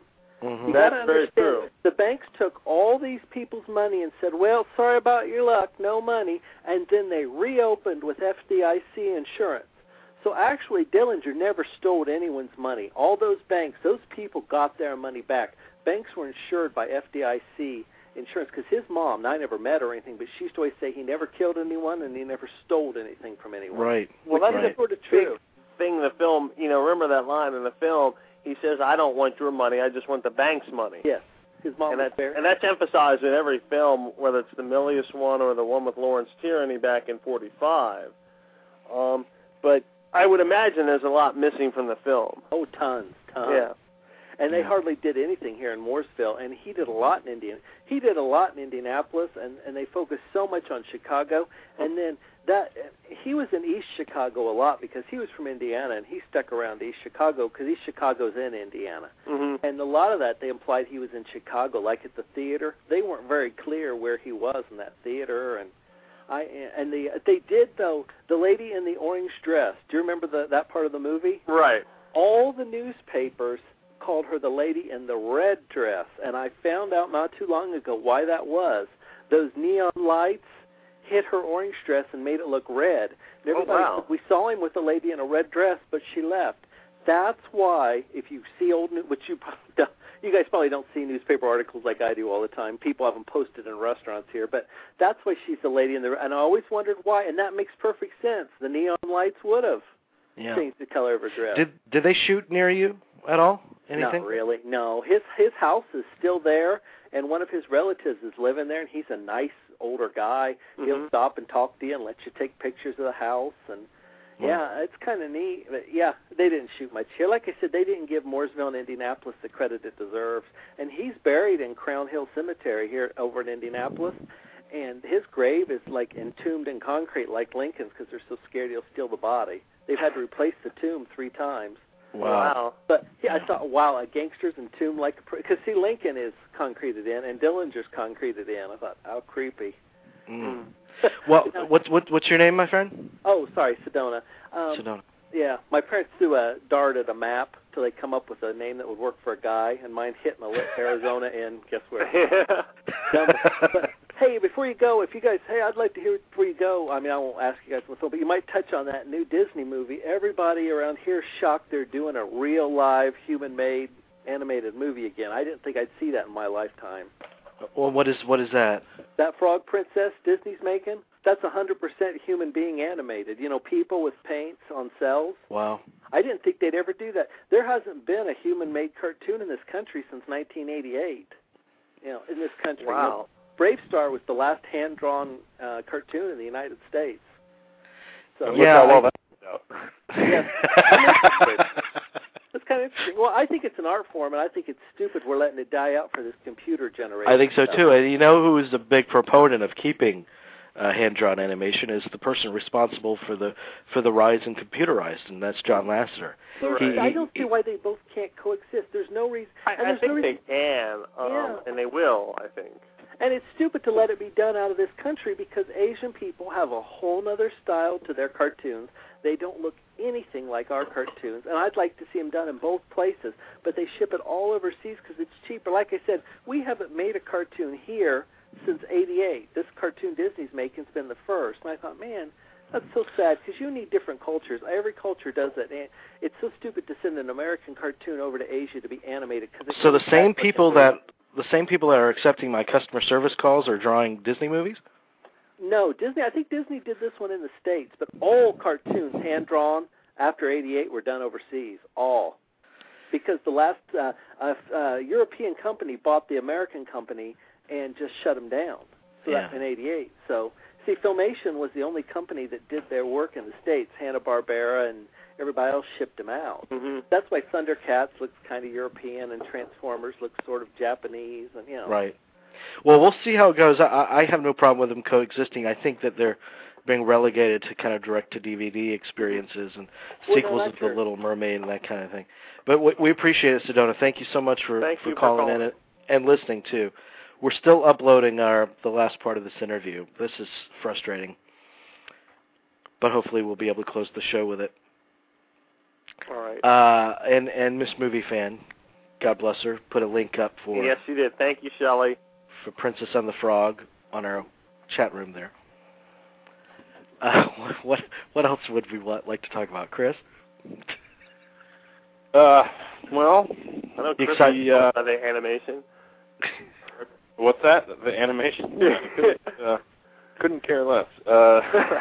Mm-hmm. You That's gotta very understand, true. the banks took all these people's money and said, well, sorry about your luck, no money, and then they reopened with F D I C insurance. So actually, Dillinger never stole anyone's money. All those banks, those people got their money back. Banks were insured by F D I C insurance because his mom, and I never met her or anything, but she used to always say he never killed anyone and he never stole anything from anyone. Right. Well, that's right. the sort of big thing in the film. You know, remember that line in the film? He says, I don't want your money, I just want the bank's money. Yes. His mom and was that's, fair. And that's emphasized in every film, whether it's the Milius one or the one with Lawrence Tierney back in forty-five. Um, but I would imagine there's a lot missing from the film. Oh, tons, tons. Yeah. And they Yeah. hardly did anything here in Mooresville, and he did a lot in Indian. He did a lot in Indianapolis, and, and they focused so much on Chicago. And then that he was in East Chicago a lot because he was from Indiana, and he stuck around East Chicago because East Chicago's in Indiana. Mm-hmm. And a lot of that they implied he was in Chicago, like at the theater. They weren't very clear where he was in that theater, and I and the they did though. The lady in the orange dress. Do you remember the, that part of the movie? Right. All the newspapers called her the lady in the red dress, and I found out not too long ago why that was. Those neon lights hit her orange dress and made it look red. And everybody, oh, wow. We saw him with a lady in a red dress, but she left. That's why, if you see old, which you you guys probably don't see newspaper articles like I do all the time. People have them posted in restaurants here, but that's why she's the lady in the. And I always wondered why, and that makes perfect sense. The neon lights would have Yeah. changed the color of her dress. Did did they shoot near you at all? Anything? Not really. No, his his house is still there, and one of his relatives is living there, and he's a nice older guy. Mm-hmm. He'll stop and talk to you and let you take pictures of the house, and yeah, it's kind of neat. But yeah, they didn't shoot much here. Like I said, they didn't give Mooresville and Indianapolis the credit it deserves, and he's buried in Crown Hill Cemetery here over in Indianapolis. And his grave is like entombed in concrete like Lincoln's because they're so scared he'll steal the body. They've had to replace the tomb three times. Wow. But yeah, I thought, wow, a gangster's entombed like a... Because, see, Lincoln is concreted in, and Dillinger's concreted in. I thought, how creepy. Mm. Well, what's what, what's your name, my friend? Oh, sorry, Sedona. Um, Sedona. Yeah, my parents threw a dart at a map till they come up with a name that would work for a guy, and mine hit and I lit Arizona in, guess where? But, hey, before you go, if you guys, hey, I'd like to hear before you go, I mean, I won't ask you guys on the phone, but you might touch on that new Disney movie. Everybody around here is shocked they're doing a real, live, human-made animated movie again. I didn't think I'd see that in my lifetime. Well, what is what is that? That Frog Princess Disney's making, that's one hundred percent human being animated. You know, people with paints on cells. Wow. I didn't think they'd ever do that. There hasn't been a human-made cartoon in this country since nineteen eighty-eight. You know, in this country. Wow. You know, Brave Star was the last hand-drawn uh, cartoon in the United States. So And yeah, look how well I, that turned out. Yes. It's kind of interesting. Well, I think it's an art form, and I think it's stupid we're letting it die out for this computer generation. I think so too. And you know who is a big proponent of keeping uh, hand-drawn animation is the person responsible for the for the rise in computerized, and that's John Lasseter. There's- He- I he- don't see why they both can't coexist. There's no reason. I, and I there's think no reason, they can, um, Yeah. and they will, I think. And it's stupid to let it be done out of this country because Asian people have a whole other style to their cartoons. They don't look anything like our cartoons, and I'd like to see them done in both places, but they ship it all overseas because it's cheaper. Like I said, we haven't made a cartoon here since eighty-eight. This cartoon Disney's making's been the first, and I thought, man, that's so sad because you need different cultures. Every culture does that. And it's so stupid to send an American cartoon over to Asia to be animated. Cause it So the comes same back people looking that the same people that are accepting my customer service calls are drawing Disney movies? No, Disney. I think Disney did this one in the States, but all cartoons hand drawn after eighty-eight were done overseas. All, because the last uh, uh, uh, European company bought the American company and just shut them down. So Yeah. that's in eighty-eight. So see, Filmation was the only company that did their work in the States. Hanna-Barbera and everybody else shipped them out. Mm-hmm. That's why Thundercats looks kind of European and Transformers looks sort of Japanese, and you know. Right. Well, we'll see how it goes. I, I have no problem with them coexisting. I think that they're being relegated to kind of direct-to-D V D experiences and Well, no, sequels not of sure. The Little Mermaid and that kind of thing. But we, we appreciate it, Sedona. Thank you so much for, Thank for you for calling calling. in and, and listening, too. We're still uploading our the last part of this interview. This is frustrating. But hopefully we'll be able to close the show with it. All right. Uh, and, and Miss Movie Fan, God bless her, put a link up for Yes, she did. Thank you, Shelley. for Princess and the Frog on our chat room there. Uh, what what else would we like to talk about, Chris? Uh, well, I know Chris excited, uh, about the animation. What's that? The animation? Yeah, couldn't, uh, couldn't care less. Uh,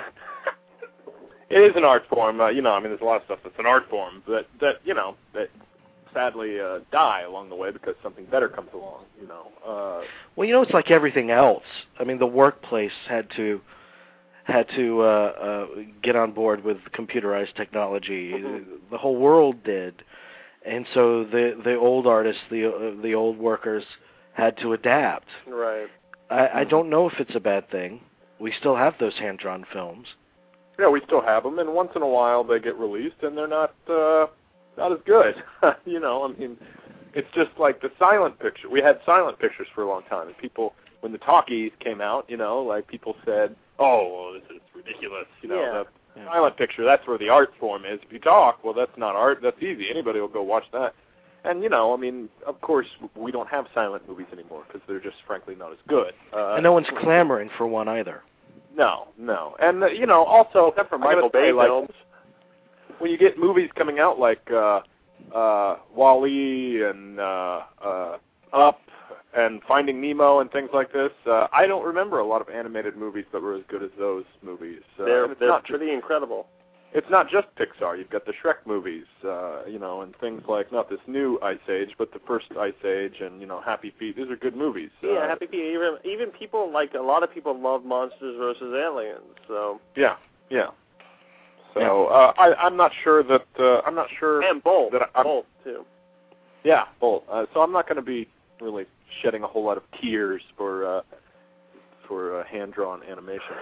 it is an art form. Uh, you know, I mean, there's a lot of stuff that's an art form, but that, you know, that sadly uh, die along the way because something better comes along, you know. Uh, well, you know, it's like everything else. I mean, the workplace had to had to uh, uh, get on board with computerized technology. Mm-hmm. The whole world did. And so the the old artists, the uh, the old workers had to adapt. Right. I, I don't know if it's a bad thing. We still have those hand-drawn films. Yeah, we still have them, and once in a while they get released, and they're not uh, not as good. You know, I mean, it's just like the silent picture. We had silent pictures for a long time, and people, when the talkies came out, you know, like people said, "Oh, well, this is ridiculous." You know, yeah. the yeah. silent picture, that's where the art form is. If you talk, well, that's not art. That's easy. Anybody will go watch that. And, you know, I mean, of course, we don't have silent movies anymore because they're just, frankly, not as good. Uh, and no one's clamoring for one either. No, no. And, uh, you know, also, except for Michael Bay like, films. When you get movies coming out like uh, uh, WALL-E and uh, uh, Up and Finding Nemo and things like this, uh, I don't remember a lot of animated movies that were as good as those movies. Uh, they're it's they're not pretty just, incredible. It's not just Pixar. You've got the Shrek movies, uh, you know, and things like, not this new Ice Age, but the first Ice Age and, you know, Happy Feet. These are good movies. Yeah, uh, Happy Feet. Even, even people, like, a lot of people love Monsters versus Aliens, so. Yeah, yeah. So, uh, I, I'm not sure that, uh, I'm not sure. And Bolt. That I'm, Bolt, too. Yeah, Bolt. Uh, so I'm not going to be really shedding a whole lot of tears for, uh, for uh, hand-drawn animation.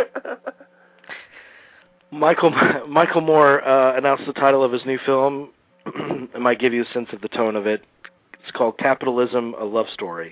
Michael Michael Moore uh, announced the title of his new film. It might give you a sense of the tone of it. It's called Capitalism, A Love Story.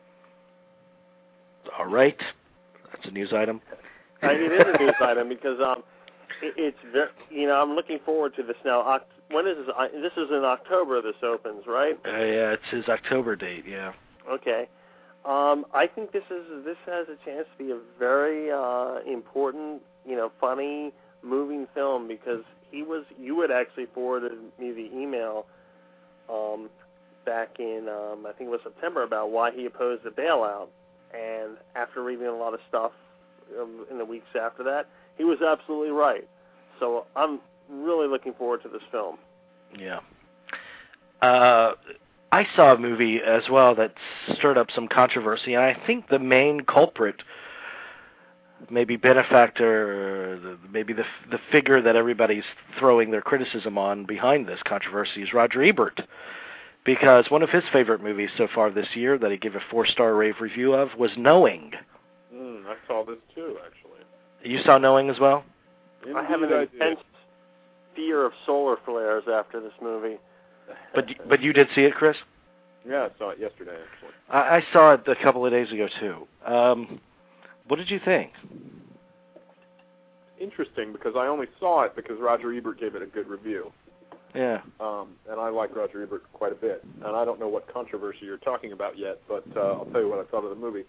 All right. That's a news item. I mean, it is a news item because um, it, it's very, you know, I'm looking forward to this now. Oct- when is this? This is in October this opens, right? Uh, yeah, it's his October date, yeah. Okay. Um, I think this is this has a chance to be a very uh, important, you know, funny, moving film because he was you had actually forwarded me the email um, back in um, I think it was September about why he opposed the bailout, and after reading a lot of stuff um, in the weeks after that, he was absolutely right. So I'm really looking forward to this film. Yeah. Uh, I saw a movie as well that stirred up some controversy, and I think the main culprit, maybe benefactor, maybe the the figure that everybody's throwing their criticism on behind this controversy is Roger Ebert, because one of his favorite movies so far this year that he gave a four-star rave review of was Knowing. Mm, I saw this too, actually. You saw Knowing as well? Indeed, I have an I intense did. fear of solar flares after this movie. But but you did see it, Chris? Yeah, I saw it yesterday, actually. I, I saw it a couple of days ago, too. Um, what did you think? Interesting, because I only saw it because Roger Ebert gave it a good review. Yeah. Um, and I like Roger Ebert quite a bit. And I don't know what controversy you're talking about yet, but uh, I'll tell you what I thought of the movie.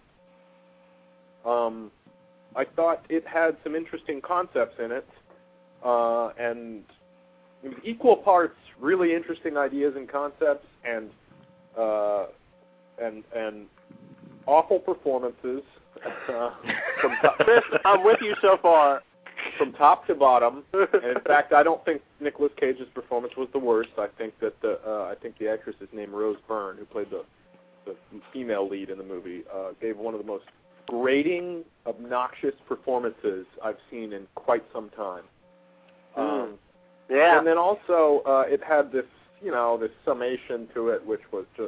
Um, I thought it had some interesting concepts in it, uh, and it was equal parts really interesting ideas and concepts, and uh, and and awful performances. Uh, from top, I'm with you so far. From top to bottom. And in fact, I don't think Nicolas Cage's performance was the worst. I think that the uh, I think the actress is named Rose Byrne, who played the the female lead in the movie, uh, gave one of the most grating, obnoxious performances I've seen in quite some time. Mm. Um, yeah. And then also, uh, it had this, you know, this summation to it, which was just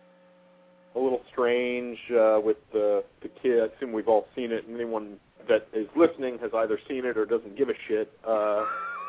a little strange uh, with the the kid. I assume we've all seen it, and anyone that is listening has either seen it or doesn't give a shit. Uh,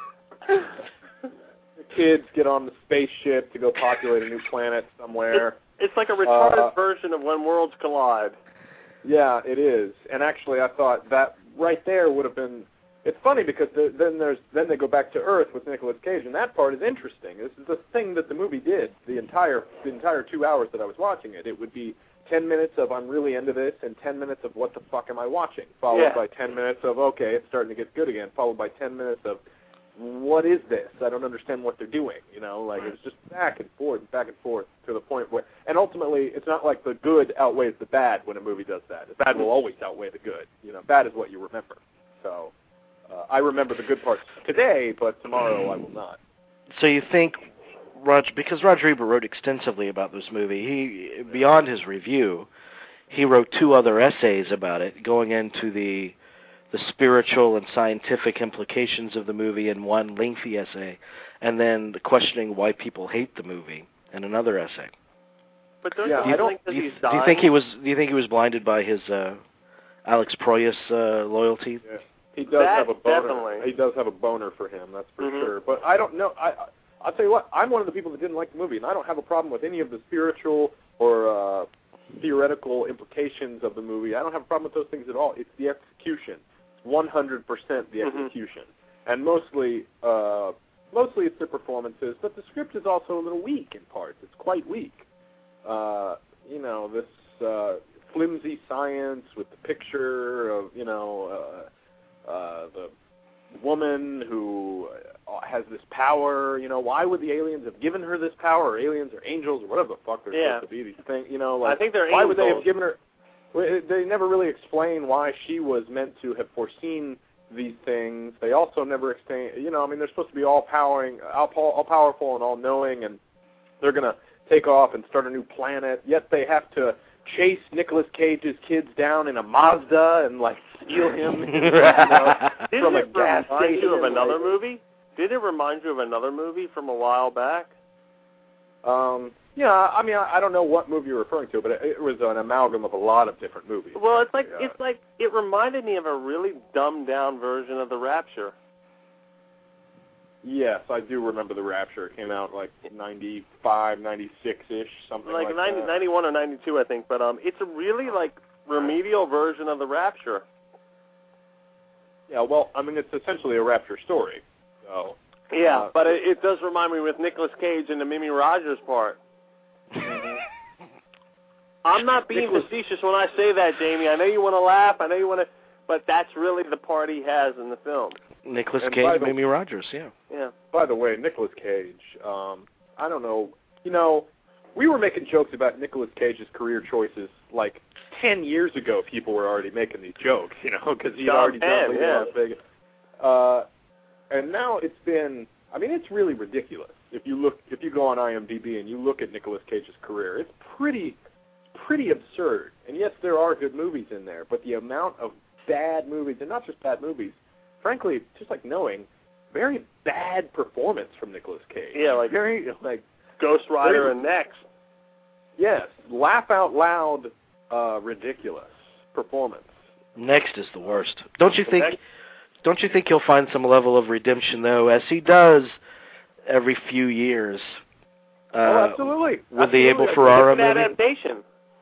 the kids get on the spaceship to go populate a new planet somewhere. It's, it's like a retarded uh, version of When Worlds Collide. Yeah, it is. And actually, I thought that right there would have been it's funny because the, then there's then they go back to Earth with Nicolas Cage, and that part is interesting. This is the thing that the movie did the entire the entire two hours that I was watching it. It would be ten minutes of I'm really into this, and ten minutes of what the fuck am I watching, followed Yeah. by ten minutes of okay, it's starting to get good again, followed by ten minutes of what is this? I don't understand what they're doing. You know, like it was just back and forth, back and forth to the point where, and ultimately, it's not like the good outweighs the bad when a movie does that. The bad will always outweigh the good. You know, bad is what you remember. So uh, I remember the good parts today, but tomorrow I will not. So you think, Roger, because Roger Ebert wrote extensively about this movie, he beyond his review, he wrote two other essays about it, going into the the spiritual and scientific implications of the movie in one lengthy essay, and then questioning why people hate the movie in another essay. But don't Yeah, you I don't- think that Do you, he's do you dying? think he was? Do you think he was blinded by his uh, Alex Proyas uh, loyalty? Yeah. He does That have a boner. definitely. He does have a boner for him, that's for Mhm. sure. But I don't know. I, I I'll tell you what. I'm one of the people that didn't like the movie, and I don't have a problem with any of the spiritual or uh, theoretical implications of the movie. I don't have a problem with those things at all. It's the execution. one hundred percent the Mhm. execution, and mostly, uh, mostly it's the performances. But the script is also a little weak in parts. It's quite weak. Uh, you know, this uh, flimsy science with the picture of, you know, uh, uh, the woman who uh, has this power. You know, why would the aliens have given her this power, or aliens or angels or whatever the fuck they're Yeah. supposed to be? These things, you know, like I think they're why would they angels. have given her? Well, They never really explain why she was meant to have foreseen these things. They also never explain, you know, I mean, they're supposed to be all powering, all, all powerful and all knowing, and they're going to take off and start a new planet. Yet they have to chase Nicolas Cage's kids down in a Mazda and like steal him, you know, Didn't from a it gas remind station. you of another like, movie? Did it remind you of another movie from a while back? Um, yeah, I mean, I, I don't know what movie you're referring to, but it, it was an amalgam of a lot of different movies. Well, it's like Yeah. it's like it reminded me of a really dumbed down version of The Rapture. Yes, I do remember The Rapture. It came out like ninety-five, ninety-six-ish, something Like, like ninety, that. ninety-one or ninety-two, I think. But um, it's a really like remedial version of The Rapture. Yeah, well, I mean, it's essentially a Rapture story. So Yeah, Uh, but it, it does remind me with Nicolas Cage and the Mimi Rogers part. I'm not being Nicolas- facetious when I say that, Jamie. I know you want to laugh. I know you want to, but that's really the part he has in the film. Nicolas And Cage by and the- Mimi Rogers, yeah. Yeah. By the way, Nicolas Cage, um, I don't know, you know, we were making jokes about Nicolas Cage's career choices like ten years ago. People were already making these jokes, you know, because he'd Sean already Penn, done Leaving yeah. Las Vegas. Uh, and now it's been, I mean, it's really ridiculous. If you look, if you go on I M D B and you look at Nicolas Cage's career, it's pretty, pretty absurd. And yes, there are good movies in there, but the amount of bad movies, and not just bad movies, frankly, just like knowing, very bad performance from Nicolas Cage. Yeah, like very like Ghost Rider very- and Next. yes, laugh out loud, uh, ridiculous performance. Next is the worst. Don't you The think? next- Don't you think he'll find some level of redemption though, as he does every few years? Uh, oh, absolutely. With the Abel Absolutely. Ferrara It's an movie. adaptation.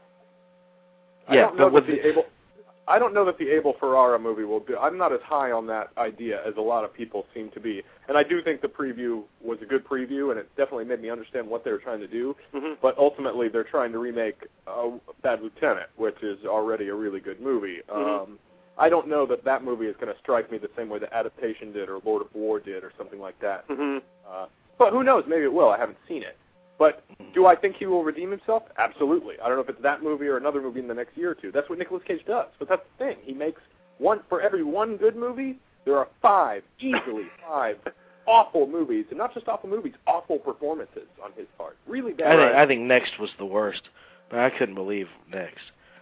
I Yeah, don't know but with that the, the, Abel, I don't know that the Abel Ferrara movie will do. I'm not as high on that idea as a lot of people seem to be, and I do think the preview was a good preview, and it definitely made me understand what they were trying to do. Mm-hmm. But ultimately, they're trying to remake uh, Bad Lieutenant, which is already a really good movie. Mhm. Um, I don't know that that movie is going to strike me the same way the adaptation did, or Lord of War did, or something like that. Mm-hmm. Uh, but who knows? Maybe it will. I haven't seen it. But do I think he will redeem himself? Absolutely. I don't know if it's that movie or another movie in the next year or two. That's what Nicolas Cage does. But that's the thing. He makes one for every one good movie. There are five, easily five, awful movies, and not just awful movies, awful performances on his part. Really bad. I think I think Next was the worst, but I couldn't believe Next.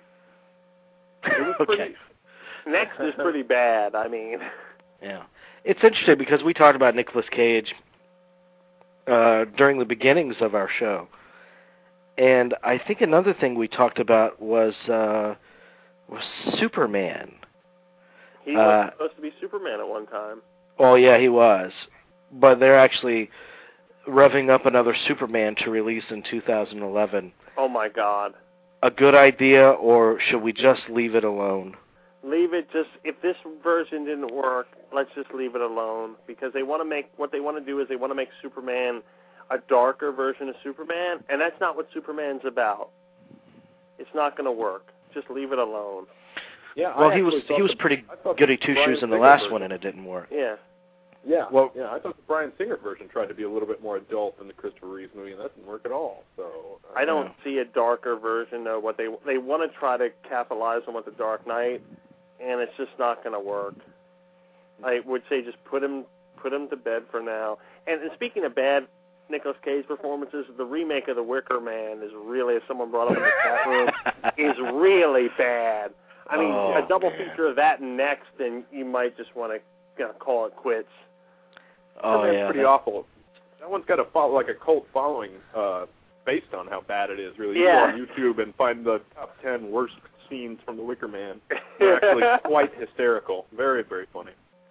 It was okay. pretty. Next is pretty bad. I mean, Yeah, it's interesting because we talked about Nicolas Cage uh, during the beginnings of our show, and I think another thing we talked about was uh, was Superman. he Uh, was supposed to be Superman at one time. Oh yeah, he was, but they're actually revving up another Superman to release in two thousand eleven. Oh my God. A good idea, or should we just leave it alone? Leave it just, if this version didn't work, let's just leave it alone. Because they want to make, what they want to do is they want to make Superman a darker version of Superman, and that's not what Superman's about. It's not going to work. Just leave it alone. Yeah. Well, I he was actually he was thought pretty the- I thought goody the two Bryan shoes in the Singer last version- one, and it didn't work. Yeah. Yeah. Well- yeah. I thought the Bryan Singer version tried to be a little bit more adult than the Christopher Reeves movie, and that didn't work at all. So uh, I don't see a darker version of what they they want to try to capitalize on with the Dark Knight, and it's just not going to work. I would say just put him put him to bed for now. And, and speaking of bad Nicolas Cage performances, the remake of The Wicker Man is really, as someone brought up in the chat room, is really bad. I mean, Oh, a double man. feature of that and next, and you might just want to you know, call it quits. Oh, that's yeah. pretty that- awful. That one's got a follow, like a cult following uh, based on how bad it is. Really, Yeah. you go on YouTube and find the top ten worst scenes from The Wicker Man. They're actually quite hysterical. Very, very funny.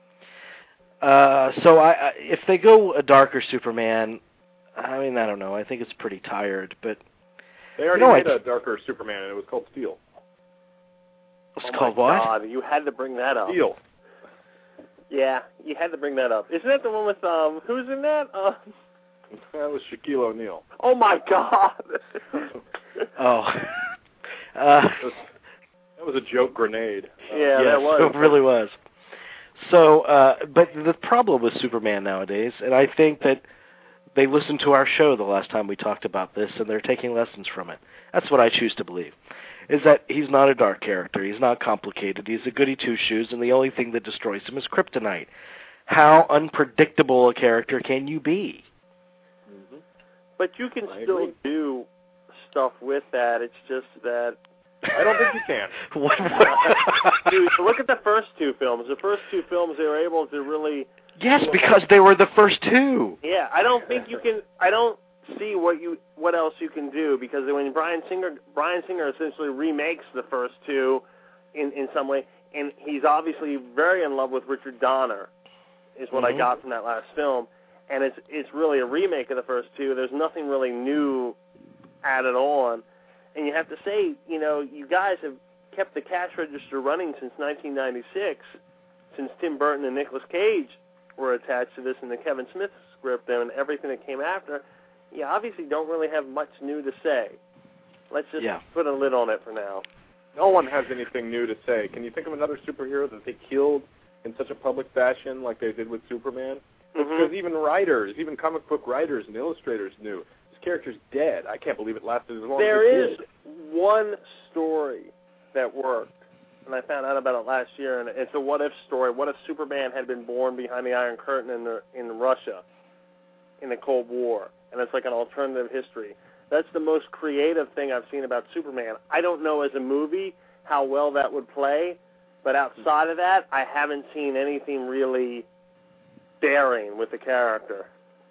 Uh, so I, I, if they go a darker Superman, I mean, I don't know. I think it's pretty tired, but They already You know, made I- a darker Superman, and it was called Steel. it's oh called my what? God, you had to bring that up. Steel. Yeah, you had to bring that up. Isn't that the one with, um, who's in that? Uh, That was Shaquille O'Neal. oh, my God. Oh. uh, That was, that was a joke grenade. Uh, Yeah, yes, that was. it really was. So, uh, but the problem with Superman nowadays, and I think that they listened to our show the last time we talked about this, and they're taking lessons from it. That's what I choose to believe, is that he's not a dark character. He's not complicated. He's a goody two-shoes, and the only thing that destroys him is kryptonite. How unpredictable a character can you be? But you can I still agree. do stuff with that. It's just that... I don't think you can. What, what? Dude, look at the first two films. The first two films, they were able to really... Yes, because they were the first two. Yeah, I don't think you can... I don't see what you what else you can do, because when Bryan Singer Bryan Singer essentially remakes the first two in, in some way, and he's obviously very in love with Richard Donner, is what Mhm. I got from that last film. And it's it's really a remake of the first two. There's nothing really new added on. And you have to say, you know, you guys have kept the cash register running since nineteen ninety-six, since Tim Burton and Nicolas Cage were attached to this in the Kevin Smith script and everything that came after. You obviously don't really have much new to say. Let's just Yeah. put a lid on it for now. No one has anything new to say. Can you think of another superhero that they killed in such a public fashion like they did with Superman? Mm-hmm. Because even writers, even comic book writers and illustrators knew this character's dead. I can't believe it lasted as long There as it is did. one story that worked, and I found out about it last year, and it's a what-if story. What if Superman had been born behind the Iron Curtain in, the, in Russia in the Cold War? And it's like an alternative history. That's the most creative thing I've seen about Superman. I don't know as a movie how well that would play, but outside of that, I haven't seen anything really daring with the character.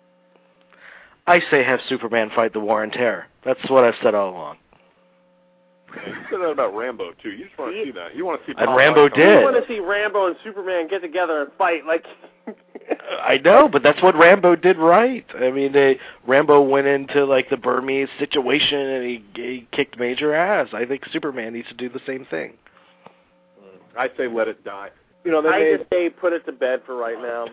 I say have Superman fight the war on terror. That's what I've said all along. Yeah, you said that about Rambo too. You just want to see that. You want to see. And Tom Rambo Hardy come did. I want to see Rambo and Superman get together and fight. Like, I know, but that's what Rambo did right. I mean, they, Rambo went into like the Burmese situation and he, he kicked major ass. I think Superman needs to do the same thing. I say let it die. You know, they I made. just say put it to bed for right now.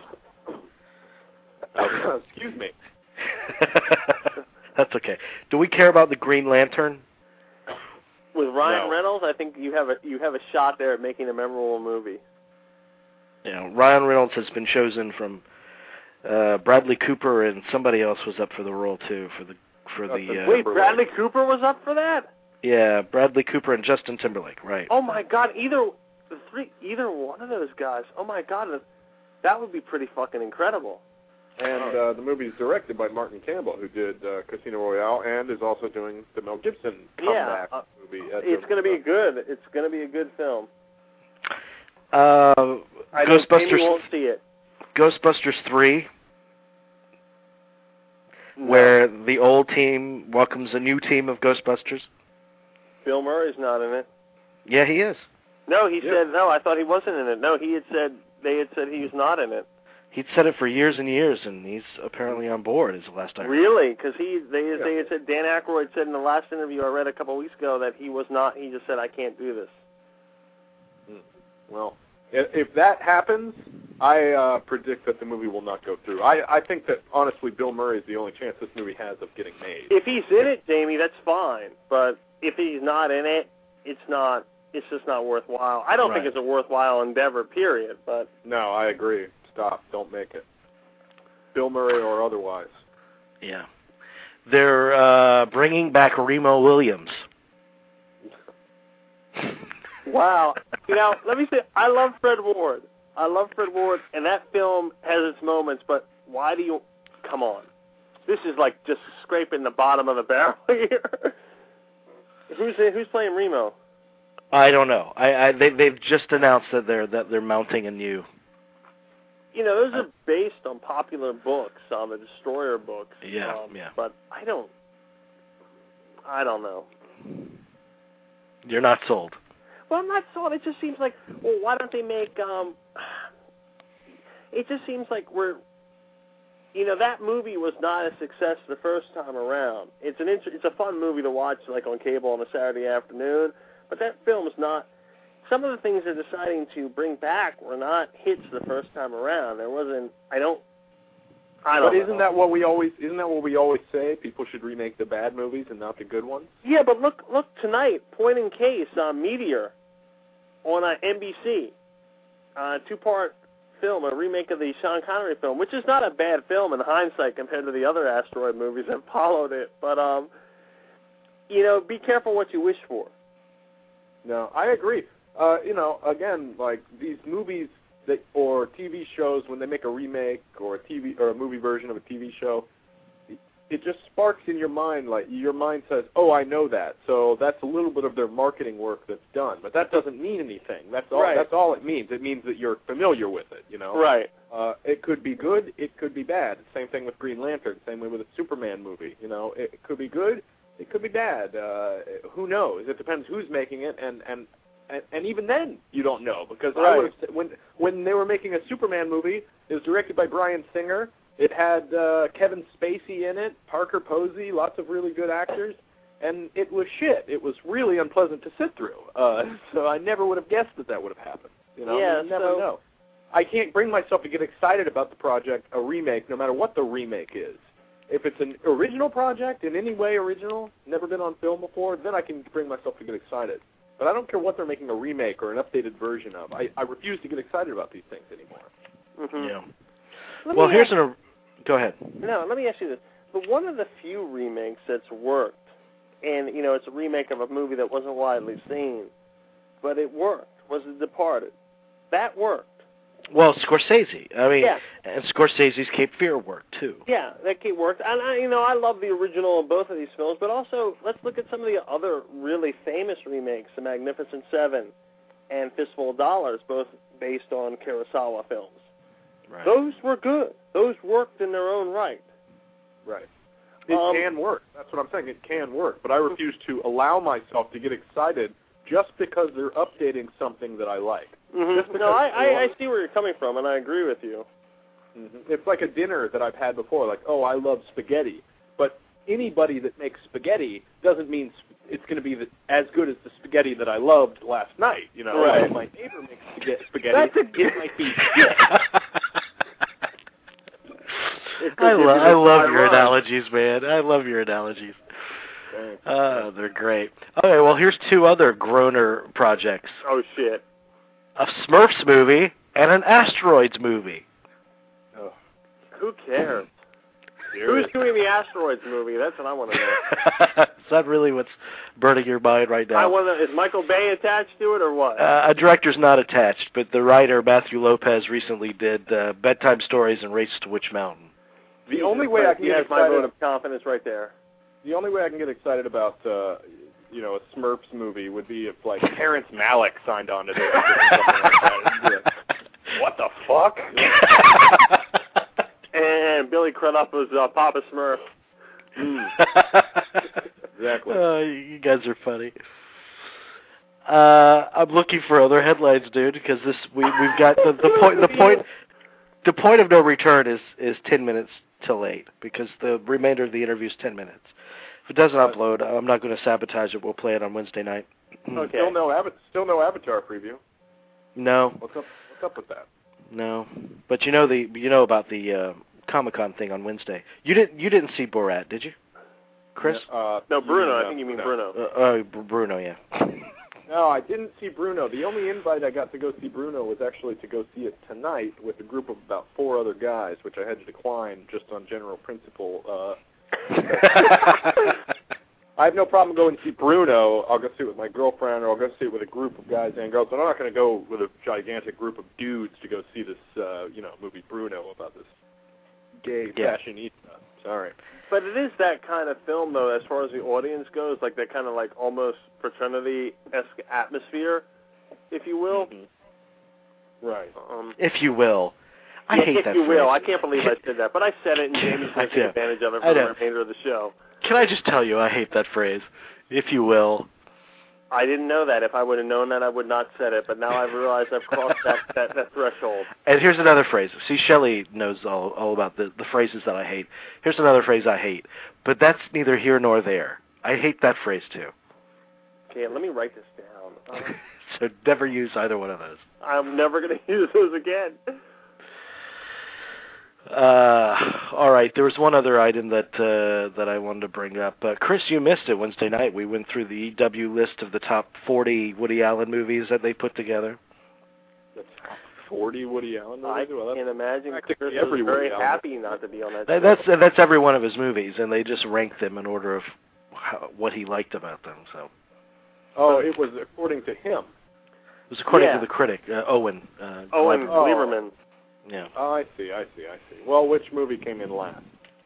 Excuse me. That's okay. Do we care about the Green Lantern? With Ryan No. Reynolds, I think you have a you have a shot there at making a memorable movie. You know, Ryan Reynolds has been chosen from uh, Bradley Cooper, and somebody else was up for the role too for the for the. Uh, Wait, Bradley Cooper was up for that? Yeah, Bradley Cooper and Justin Timberlake, right? Oh my God! Either the three, either one of those guys. Oh my God, that would be pretty fucking incredible. And uh, the movie is directed by Martin Campbell, who did uh, Casino Royale and is also doing the Mel Gibson Yeah, comeback uh, movie. It's going to be good. It's going to be a good film. Uh, I know Jamie Ghostbusters. won't see it. Ghostbusters three, No. where the old team welcomes a new team of Ghostbusters. Bill Murray's not in it. Yeah, he is. No, he Yeah. said no. I thought he wasn't in it. No, he had said they had said he's not in it. He'd said it for years and years, and he's apparently on board, is the last I heard. Really? Because he they Yeah. they had said Dan Aykroyd said in the last interview I read a couple of weeks ago that he was not. He just said I can't do this. Well, if, if that happens, I uh, predict that the movie will not go through. I, I think that, honestly, Bill Murray is the only chance this movie has of getting made. If he's in it, Jamie, that's fine. But if he's not in it, it's not. It's just not worthwhile. I don't Right. think it's a worthwhile endeavor, period. But No, I agree. Stop. Don't make it. Bill Murray or otherwise. Yeah. They're uh, bringing back Remo Williams. wow. You know, let me say, I love Fred Ward. I love Fred Ward, and that film has its moments, but why do you... Come on. This is like just scraping the bottom of the barrel here. who's who's playing Remo? I don't know. I, I they they've just announced that they're that they're mounting a new. You know, those are based on popular books, on the Destroyer books. Yeah, um, yeah. But I don't... I don't know. You're not sold. Well, I'm not sold. It just seems like, well, why don't they make, um, it just seems like we're, you know, that movie was not a success the first time around. It's an inter- it's a fun movie to watch, like, on cable on a Saturday afternoon, but that film is not, some of the things they're deciding to bring back were not hits the first time around. There wasn't, I don't, I don't But isn't know. that what we always isn't that what we always say? People should remake the bad movies and not the good ones. Yeah, but look, look tonight, Point in Case, uh, Meteor, on uh, N B C, uh, two-part film, a remake of the Sean Connery film, which is not a bad film in hindsight compared to the other asteroid movies that followed it. But um, you know, be careful what you wish for. No, I agree. Uh, you know, again, like these movies that or T V shows, when they make a remake or a T V or a movie version of a T V show, it just sparks in your mind, like your mind says, "Oh, I know that." So that's a little bit of their marketing work that's done, but that doesn't mean anything. That's all. Right. That's all it means. It means that you're familiar with it. You know. Right. Uh, it could be good. It could be bad. Same thing with Green Lantern. Same way with a Superman movie. You know, it, it could be good. It could be bad. Uh, who knows? It depends who's making it, and and. And, and even then, you don't know, because I Right. would have, when when they were making a Superman movie, it was directed by Bryan Singer. It had uh, Kevin Spacey in it, Parker Posey, lots of really good actors, and it was shit. It was really unpleasant to sit through. Uh, so I never would have guessed that that would have happened. You know, Yeah, you never so- know. I can't bring myself to get excited about the project, a remake, no matter what the remake is. If it's an original project, in any way original, never been on film before, then I can bring myself to get excited. But I don't care what they're making a remake or an updated version of. I, I refuse to get excited about these things anymore. Mm-hmm. Yeah. Let Well, me here's ask- an. Go ahead. No, let me ask you this. But one of the few remakes that's worked, and, you know, it's a remake of a movie that wasn't widely seen, but it worked, was The Departed. That worked. Well, Scorsese. I mean, Yeah. and Scorsese's Cape Fear worked too. Yeah, that key worked. And, I, you know, I love the original of both of these films, but also let's look at some of the other really famous remakes, The Magnificent Seven and Fistful of Dollars, both based on Kurosawa films. Right. Those were good. Those worked in their own right. Right. It Um, can work. That's what I'm saying. It can work. But I refuse to allow myself to get excited just because they're updating something that I like. Mm-hmm. Just because No, I, I, I they see where you're coming from, and I agree with you. Mm-hmm. It's like a dinner that I've had before, like, oh, I love spaghetti. But anybody that makes spaghetti doesn't mean sp- it's going to be the, as good as the spaghetti that I loved last night. You know, Right. If my neighbor makes spaghetti, spaghetti That's a it might be shit. I, lo- I love your ironic. analogies, man. I love your analogies. Uh, they're great. Okay, well, here's two other Groner projects. Oh, shit. A Smurfs movie and an Asteroids movie. Oh. Who cares? Who's doing the Asteroids movie? That's what I want to know. Is that really what's burning your mind right now? I want to. Is Michael Bay attached to it or what? Uh, a director's not attached, but the writer, Matthew Lopez, recently did uh, Bedtime Stories and Race to Witch Mountain. The only way I can he get has my vote excited, of confidence right there. the only way I can get excited about, uh, you know, a Smurfs movie would be if like Terrence Malick signed on to do it. Or something like that. It'd be like, what the fuck? And Billy Crudup was uh, Papa Smurf. Mm. Exactly. Uh, you guys are funny. Uh, I'm looking for other headlines, dude, because this we we've got the, the point the point the point of no return is is ten minutes till eight because the remainder of the interview is ten minutes. If it doesn't upload, I'm not going to sabotage it. We'll play it on Wednesday night. Okay. Still no Ava- still no Avatar preview. No. What's up? What's up with that? No. But you know the you know about the uh, Comic-Con thing on Wednesday. You didn't you didn't see Borat, did you, Chris? Uh, no, Bruno. mean, I think you mean Bruno. Bruno. Uh, uh, Bruno, yeah. No, I didn't see Bruno. The only invite I got to go see Bruno was actually to go see it tonight with a group of about four other guys, which I had to decline just on general principle. Uh, I have no problem going to see Bruno. I'll go see it with my girlfriend, or I'll go see it with a group of guys and girls. But I'm not going to go with a gigantic group of dudes to go see this, uh, you know, movie Bruno about this gay yeah. fashionista. Sorry. But it is that kind of film, though, as far as the audience goes, like that kind of like almost fraternity-esque atmosphere, if you will. Mm-hmm. Right. Um, if you will. I yeah, hate if that you phrase. will. I can't believe I said that, but I said it, and Jamie's taking advantage of it for the remainder of the show. Can I just tell you, I hate that phrase, if you will. I didn't know that. If I would have known that, I would not said it. But now I've realized I've crossed that, that, that threshold. And here's another phrase. See, Shelley knows all, all about the, the phrases that I hate. Here's another phrase I hate. But that's neither here nor there. I hate that phrase, too. Okay, let me write this down. Uh, so never use either one of those. I'm never going to use those again. Uh, all right. There was one other item that uh, that I wanted to bring up. Uh, Chris, you missed it Wednesday night. We went through the E W list of the top forty Woody Allen movies that they put together. The top forty Woody Allen movies? I well, can't imagine Chris every was very Woody happy not to be on that That, show. that's that's every one of his movies, and they just ranked them in order of how, what he liked about them. So. Oh, it was according to him. It was according yeah. to the critic, uh, Owen. Uh, Owen Gleiberman. Gleiberman. Yeah. Oh, I see, I see, I see. Well, which movie came in last?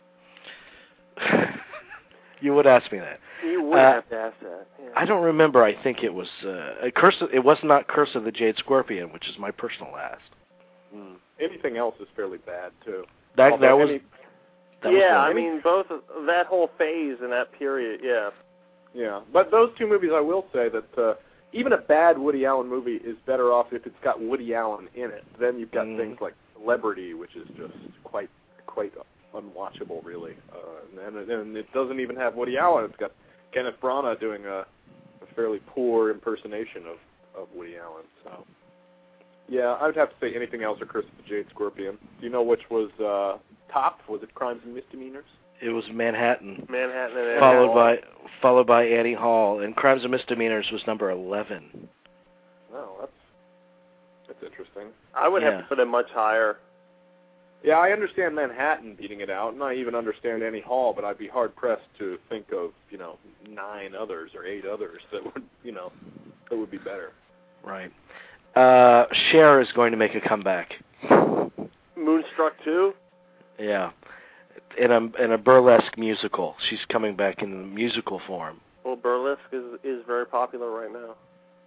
You would ask me that. You would uh, have to ask that. Yeah. I don't remember. I think it was uh, a Curse. Of, it was not Curse of the Jade Scorpion, which is my personal last. Hmm. Anything else is fairly bad too. That Although that was. any, that yeah, was I mean both of, that whole phase and that period. Yeah. Yeah, but those two movies, I will say that uh, even a bad Woody Allen movie is better off if it's got Woody Allen in it. Then you've got mm. things like Celebrity, which is just quite quite unwatchable, really. Uh, and, and it doesn't even have Woody Allen. It's got Kenneth Branagh doing a, a fairly poor impersonation of, of Woody Allen. So, yeah, I would have to say anything else or Curse of the Jade Scorpion. Do you know which was uh, top? Was it Crimes and Misdemeanors? It was Manhattan. Manhattan and followed Annie by followed by Annie Hall, and Crimes and Misdemeanors was number eleven. Oh, that's that's interesting. I would yeah. have to put it much higher. Yeah, I understand Manhattan beating it out, and I even understand Annie Hall, but I'd be hard pressed to think of, you know, nine others or eight others that would, you know, that would be better. Right. Uh, Cher is going to make a comeback. Moonstruck two? Yeah. In a in a burlesque musical. She's coming back in musical form. Well, burlesque is is very popular right now.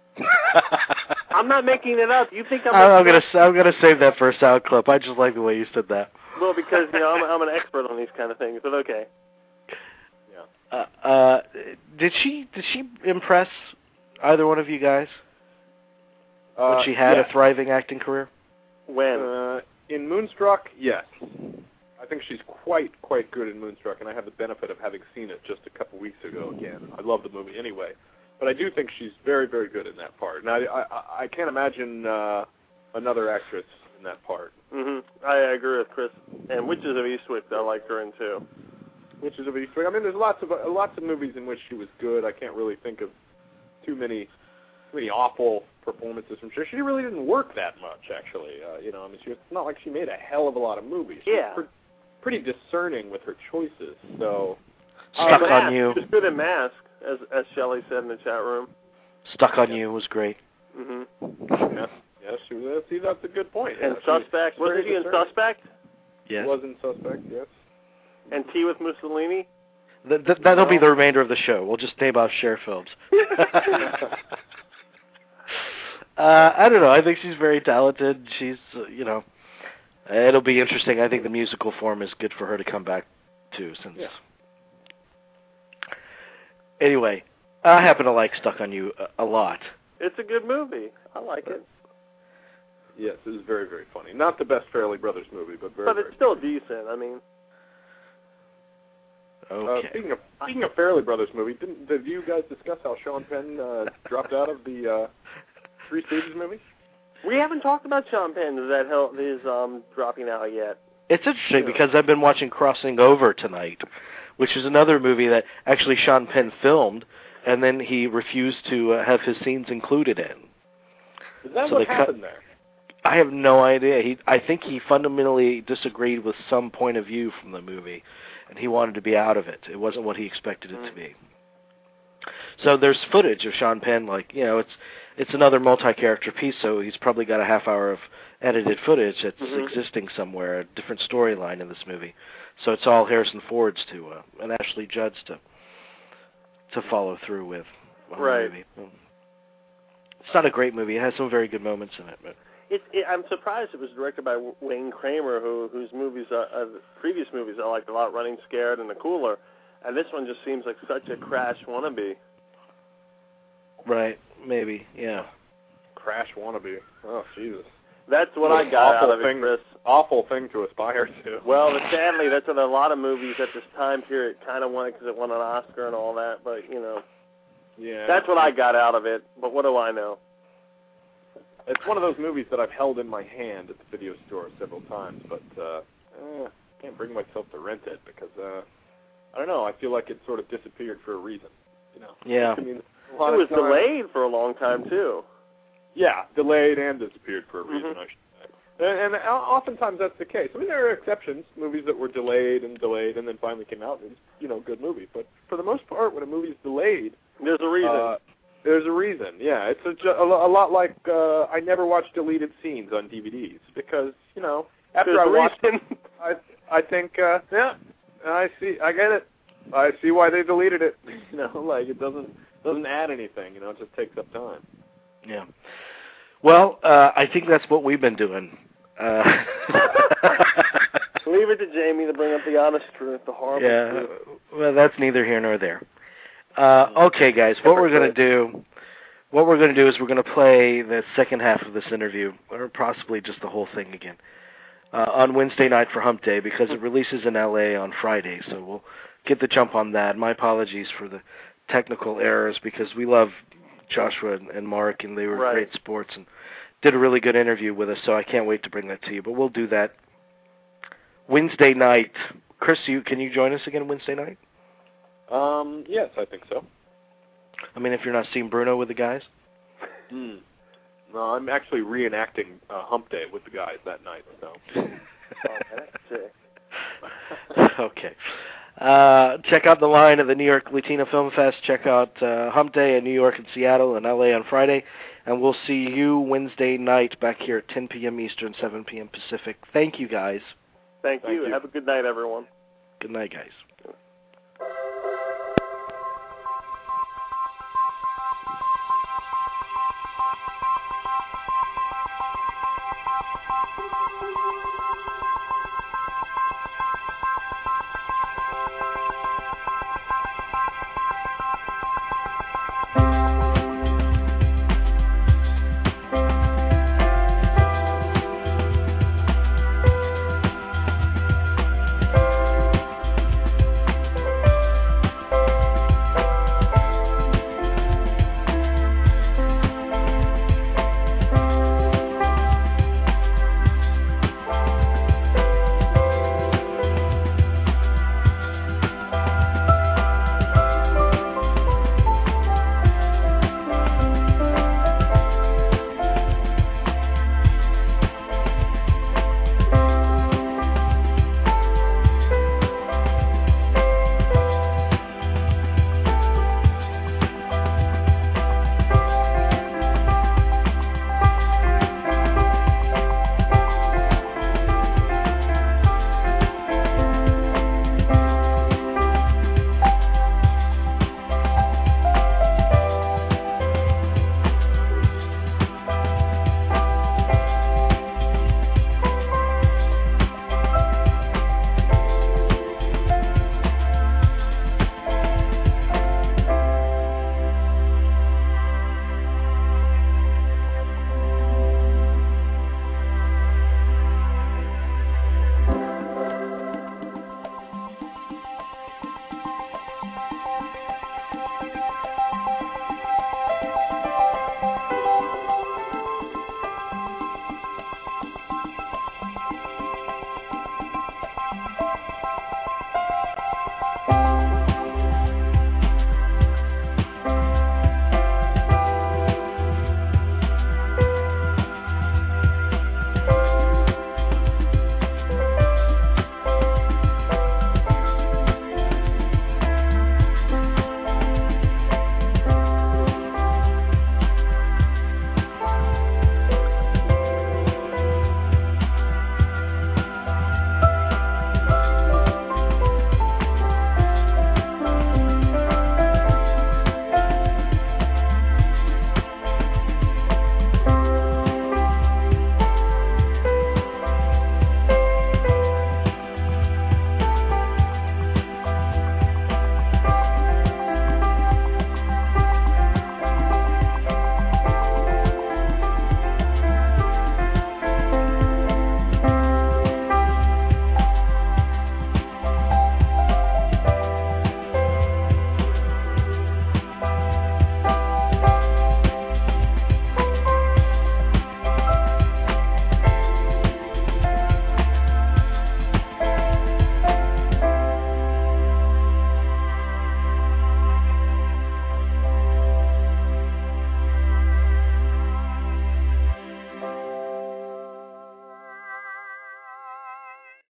I'm not making it up. You think I'm? I'm gonna I'm gonna save that for a sound clip. I just like the way you said that. Well, because you know I'm I'm an expert on these kind of things, but okay. Yeah. Uh, uh, did she did she impress either one of you guys? Uh, when she had yes. a thriving acting career? When uh, in Moonstruck, yes. I think she's quite, quite good in Moonstruck, and I have the benefit of having seen it just a couple weeks ago again. I love the movie anyway, but I do think she's very, very good in that part. And I, I, I can't imagine uh, another actress in that part. Mm-hmm. I agree with Chris. And Witches of Eastwick, I like her in too. Witches of Eastwick. I mean, there's lots of uh, lots of movies in which she was good. I can't really think of too many, too many awful performances from her. She really didn't work that much, actually. Uh, you know, I mean, she, it's not like she made a hell of a lot of movies. She yeah. was pre- pretty discerning with her choices. So Stuck uh, on Mask. You. She was good at Mask, as as Shelley said in the chat room. Stuck on You was great. Mm-hmm. Yeah, yeah, she was. See, that's a good point. And yeah, Suspect, wasn't she in Suspect? Yes. She was in Suspect, yes. And Tea with Mussolini. Th- th- that'll be the remainder of the show. We'll just name off Cher films. uh, I don't know. I think she's very talented. She's, uh, you know, it'll be interesting. I think the musical form is good for her to come back to. Since yeah. Anyway, I happen to like Stuck on You a, a lot. It's a good movie. I like it. Yes, it is very, very funny. Not the best Farrelly Brothers movie, but very, But very it's still funny. decent. I mean. Okay. Uh, speaking of speaking of Farrelly Brothers movie, didn't did you guys discuss how Sean Penn uh, dropped out of the uh, Three Stooges movie? We haven't talked about Sean Penn. That hell is um, dropping out yet. It's interesting because I've been watching Crossing Over tonight, which is another movie that actually Sean Penn filmed, and then he refused to uh, have his scenes included in. Is that So what they happened cut, there? I have no idea. He, I think he fundamentally disagreed with some point of view from the movie, and he wanted to be out of it. It wasn't what he expected it mm. to be. So there's footage of Sean Penn, like, you know, it's it's another multi-character piece, so he's probably got a half hour of edited footage that's mm-hmm. existing somewhere, a different storyline in this movie. So it's all Harrison Ford's to, uh, and Ashley Judd's to to follow through with. Right. The movie. It's not a great movie. It has some very good moments in it, but. It, it, I'm surprised it was directed by Wayne Kramer, who whose movies, are, uh, previous movies, I liked a lot, Running Scared and The Cooler, and this one just seems like such a Crash wannabe. Right, maybe, yeah. Crash wannabe. Oh, Jesus. That's what I got out of it, thing, Chris. Awful thing to aspire to. Well, but sadly, that's what a lot of movies at this time period kind of wanted because it won an Oscar and all that, but, you know. Yeah. That's what I got out of it, but what do I know? It's one of those movies that I've held in my hand at the video store several times, but uh, eh, I can't bring myself to rent it because, uh, I don't know, I feel like it sort of disappeared for a reason. You know? Yeah. I mean, a lot it was delayed for a long time, too. Yeah, delayed and disappeared for a reason, mm-hmm. I should say. And, and oftentimes that's the case. I mean, there are exceptions, movies that were delayed and delayed and then finally came out and it was, you know, a good movie. But for the most part, when a movie is delayed... There's a reason. Uh, There's a reason, yeah. It's a, a, a lot like uh, I never watch deleted scenes on D V Ds because, you know, after There's I watch them, I I think, uh, yeah, I see, I get it. I see why they deleted it. You know, like it doesn't doesn't add anything. You know, it just takes up time. Yeah. Well, uh, I think that's what we've been doing. Uh, Leave it to Jamie to bring up the honest truth, the horrible yeah, truth. Well, that's neither here nor there. Uh, okay, guys, what we're going to do, what we're going to do is we're going to play the second half of this interview, or possibly just the whole thing again, uh, on Wednesday night for Hump Day because it releases in L A on Friday, so we'll get the jump on that. My apologies for the technical errors because we love Joshua and, and Mark, and they were right. great sports and did a really good interview with us, so I can't wait to bring that to you. But we'll do that Wednesday night. Chris, you, can you join us again Wednesday night? Um, yes, I think so. I mean, if you're not seeing Bruno with the guys? Hmm. No, I'm actually reenacting uh, Hump Day with the guys that night, so. Okay. Uh, check out the line at the New York Latino Film Fest. Check out uh, Hump Day in New York and Seattle and L A on Friday. And we'll see you Wednesday night back here at ten p.m. Eastern, seven p.m. Pacific. Thank you, guys. Thank, Thank you. you. Have a good night, everyone. Good night, guys.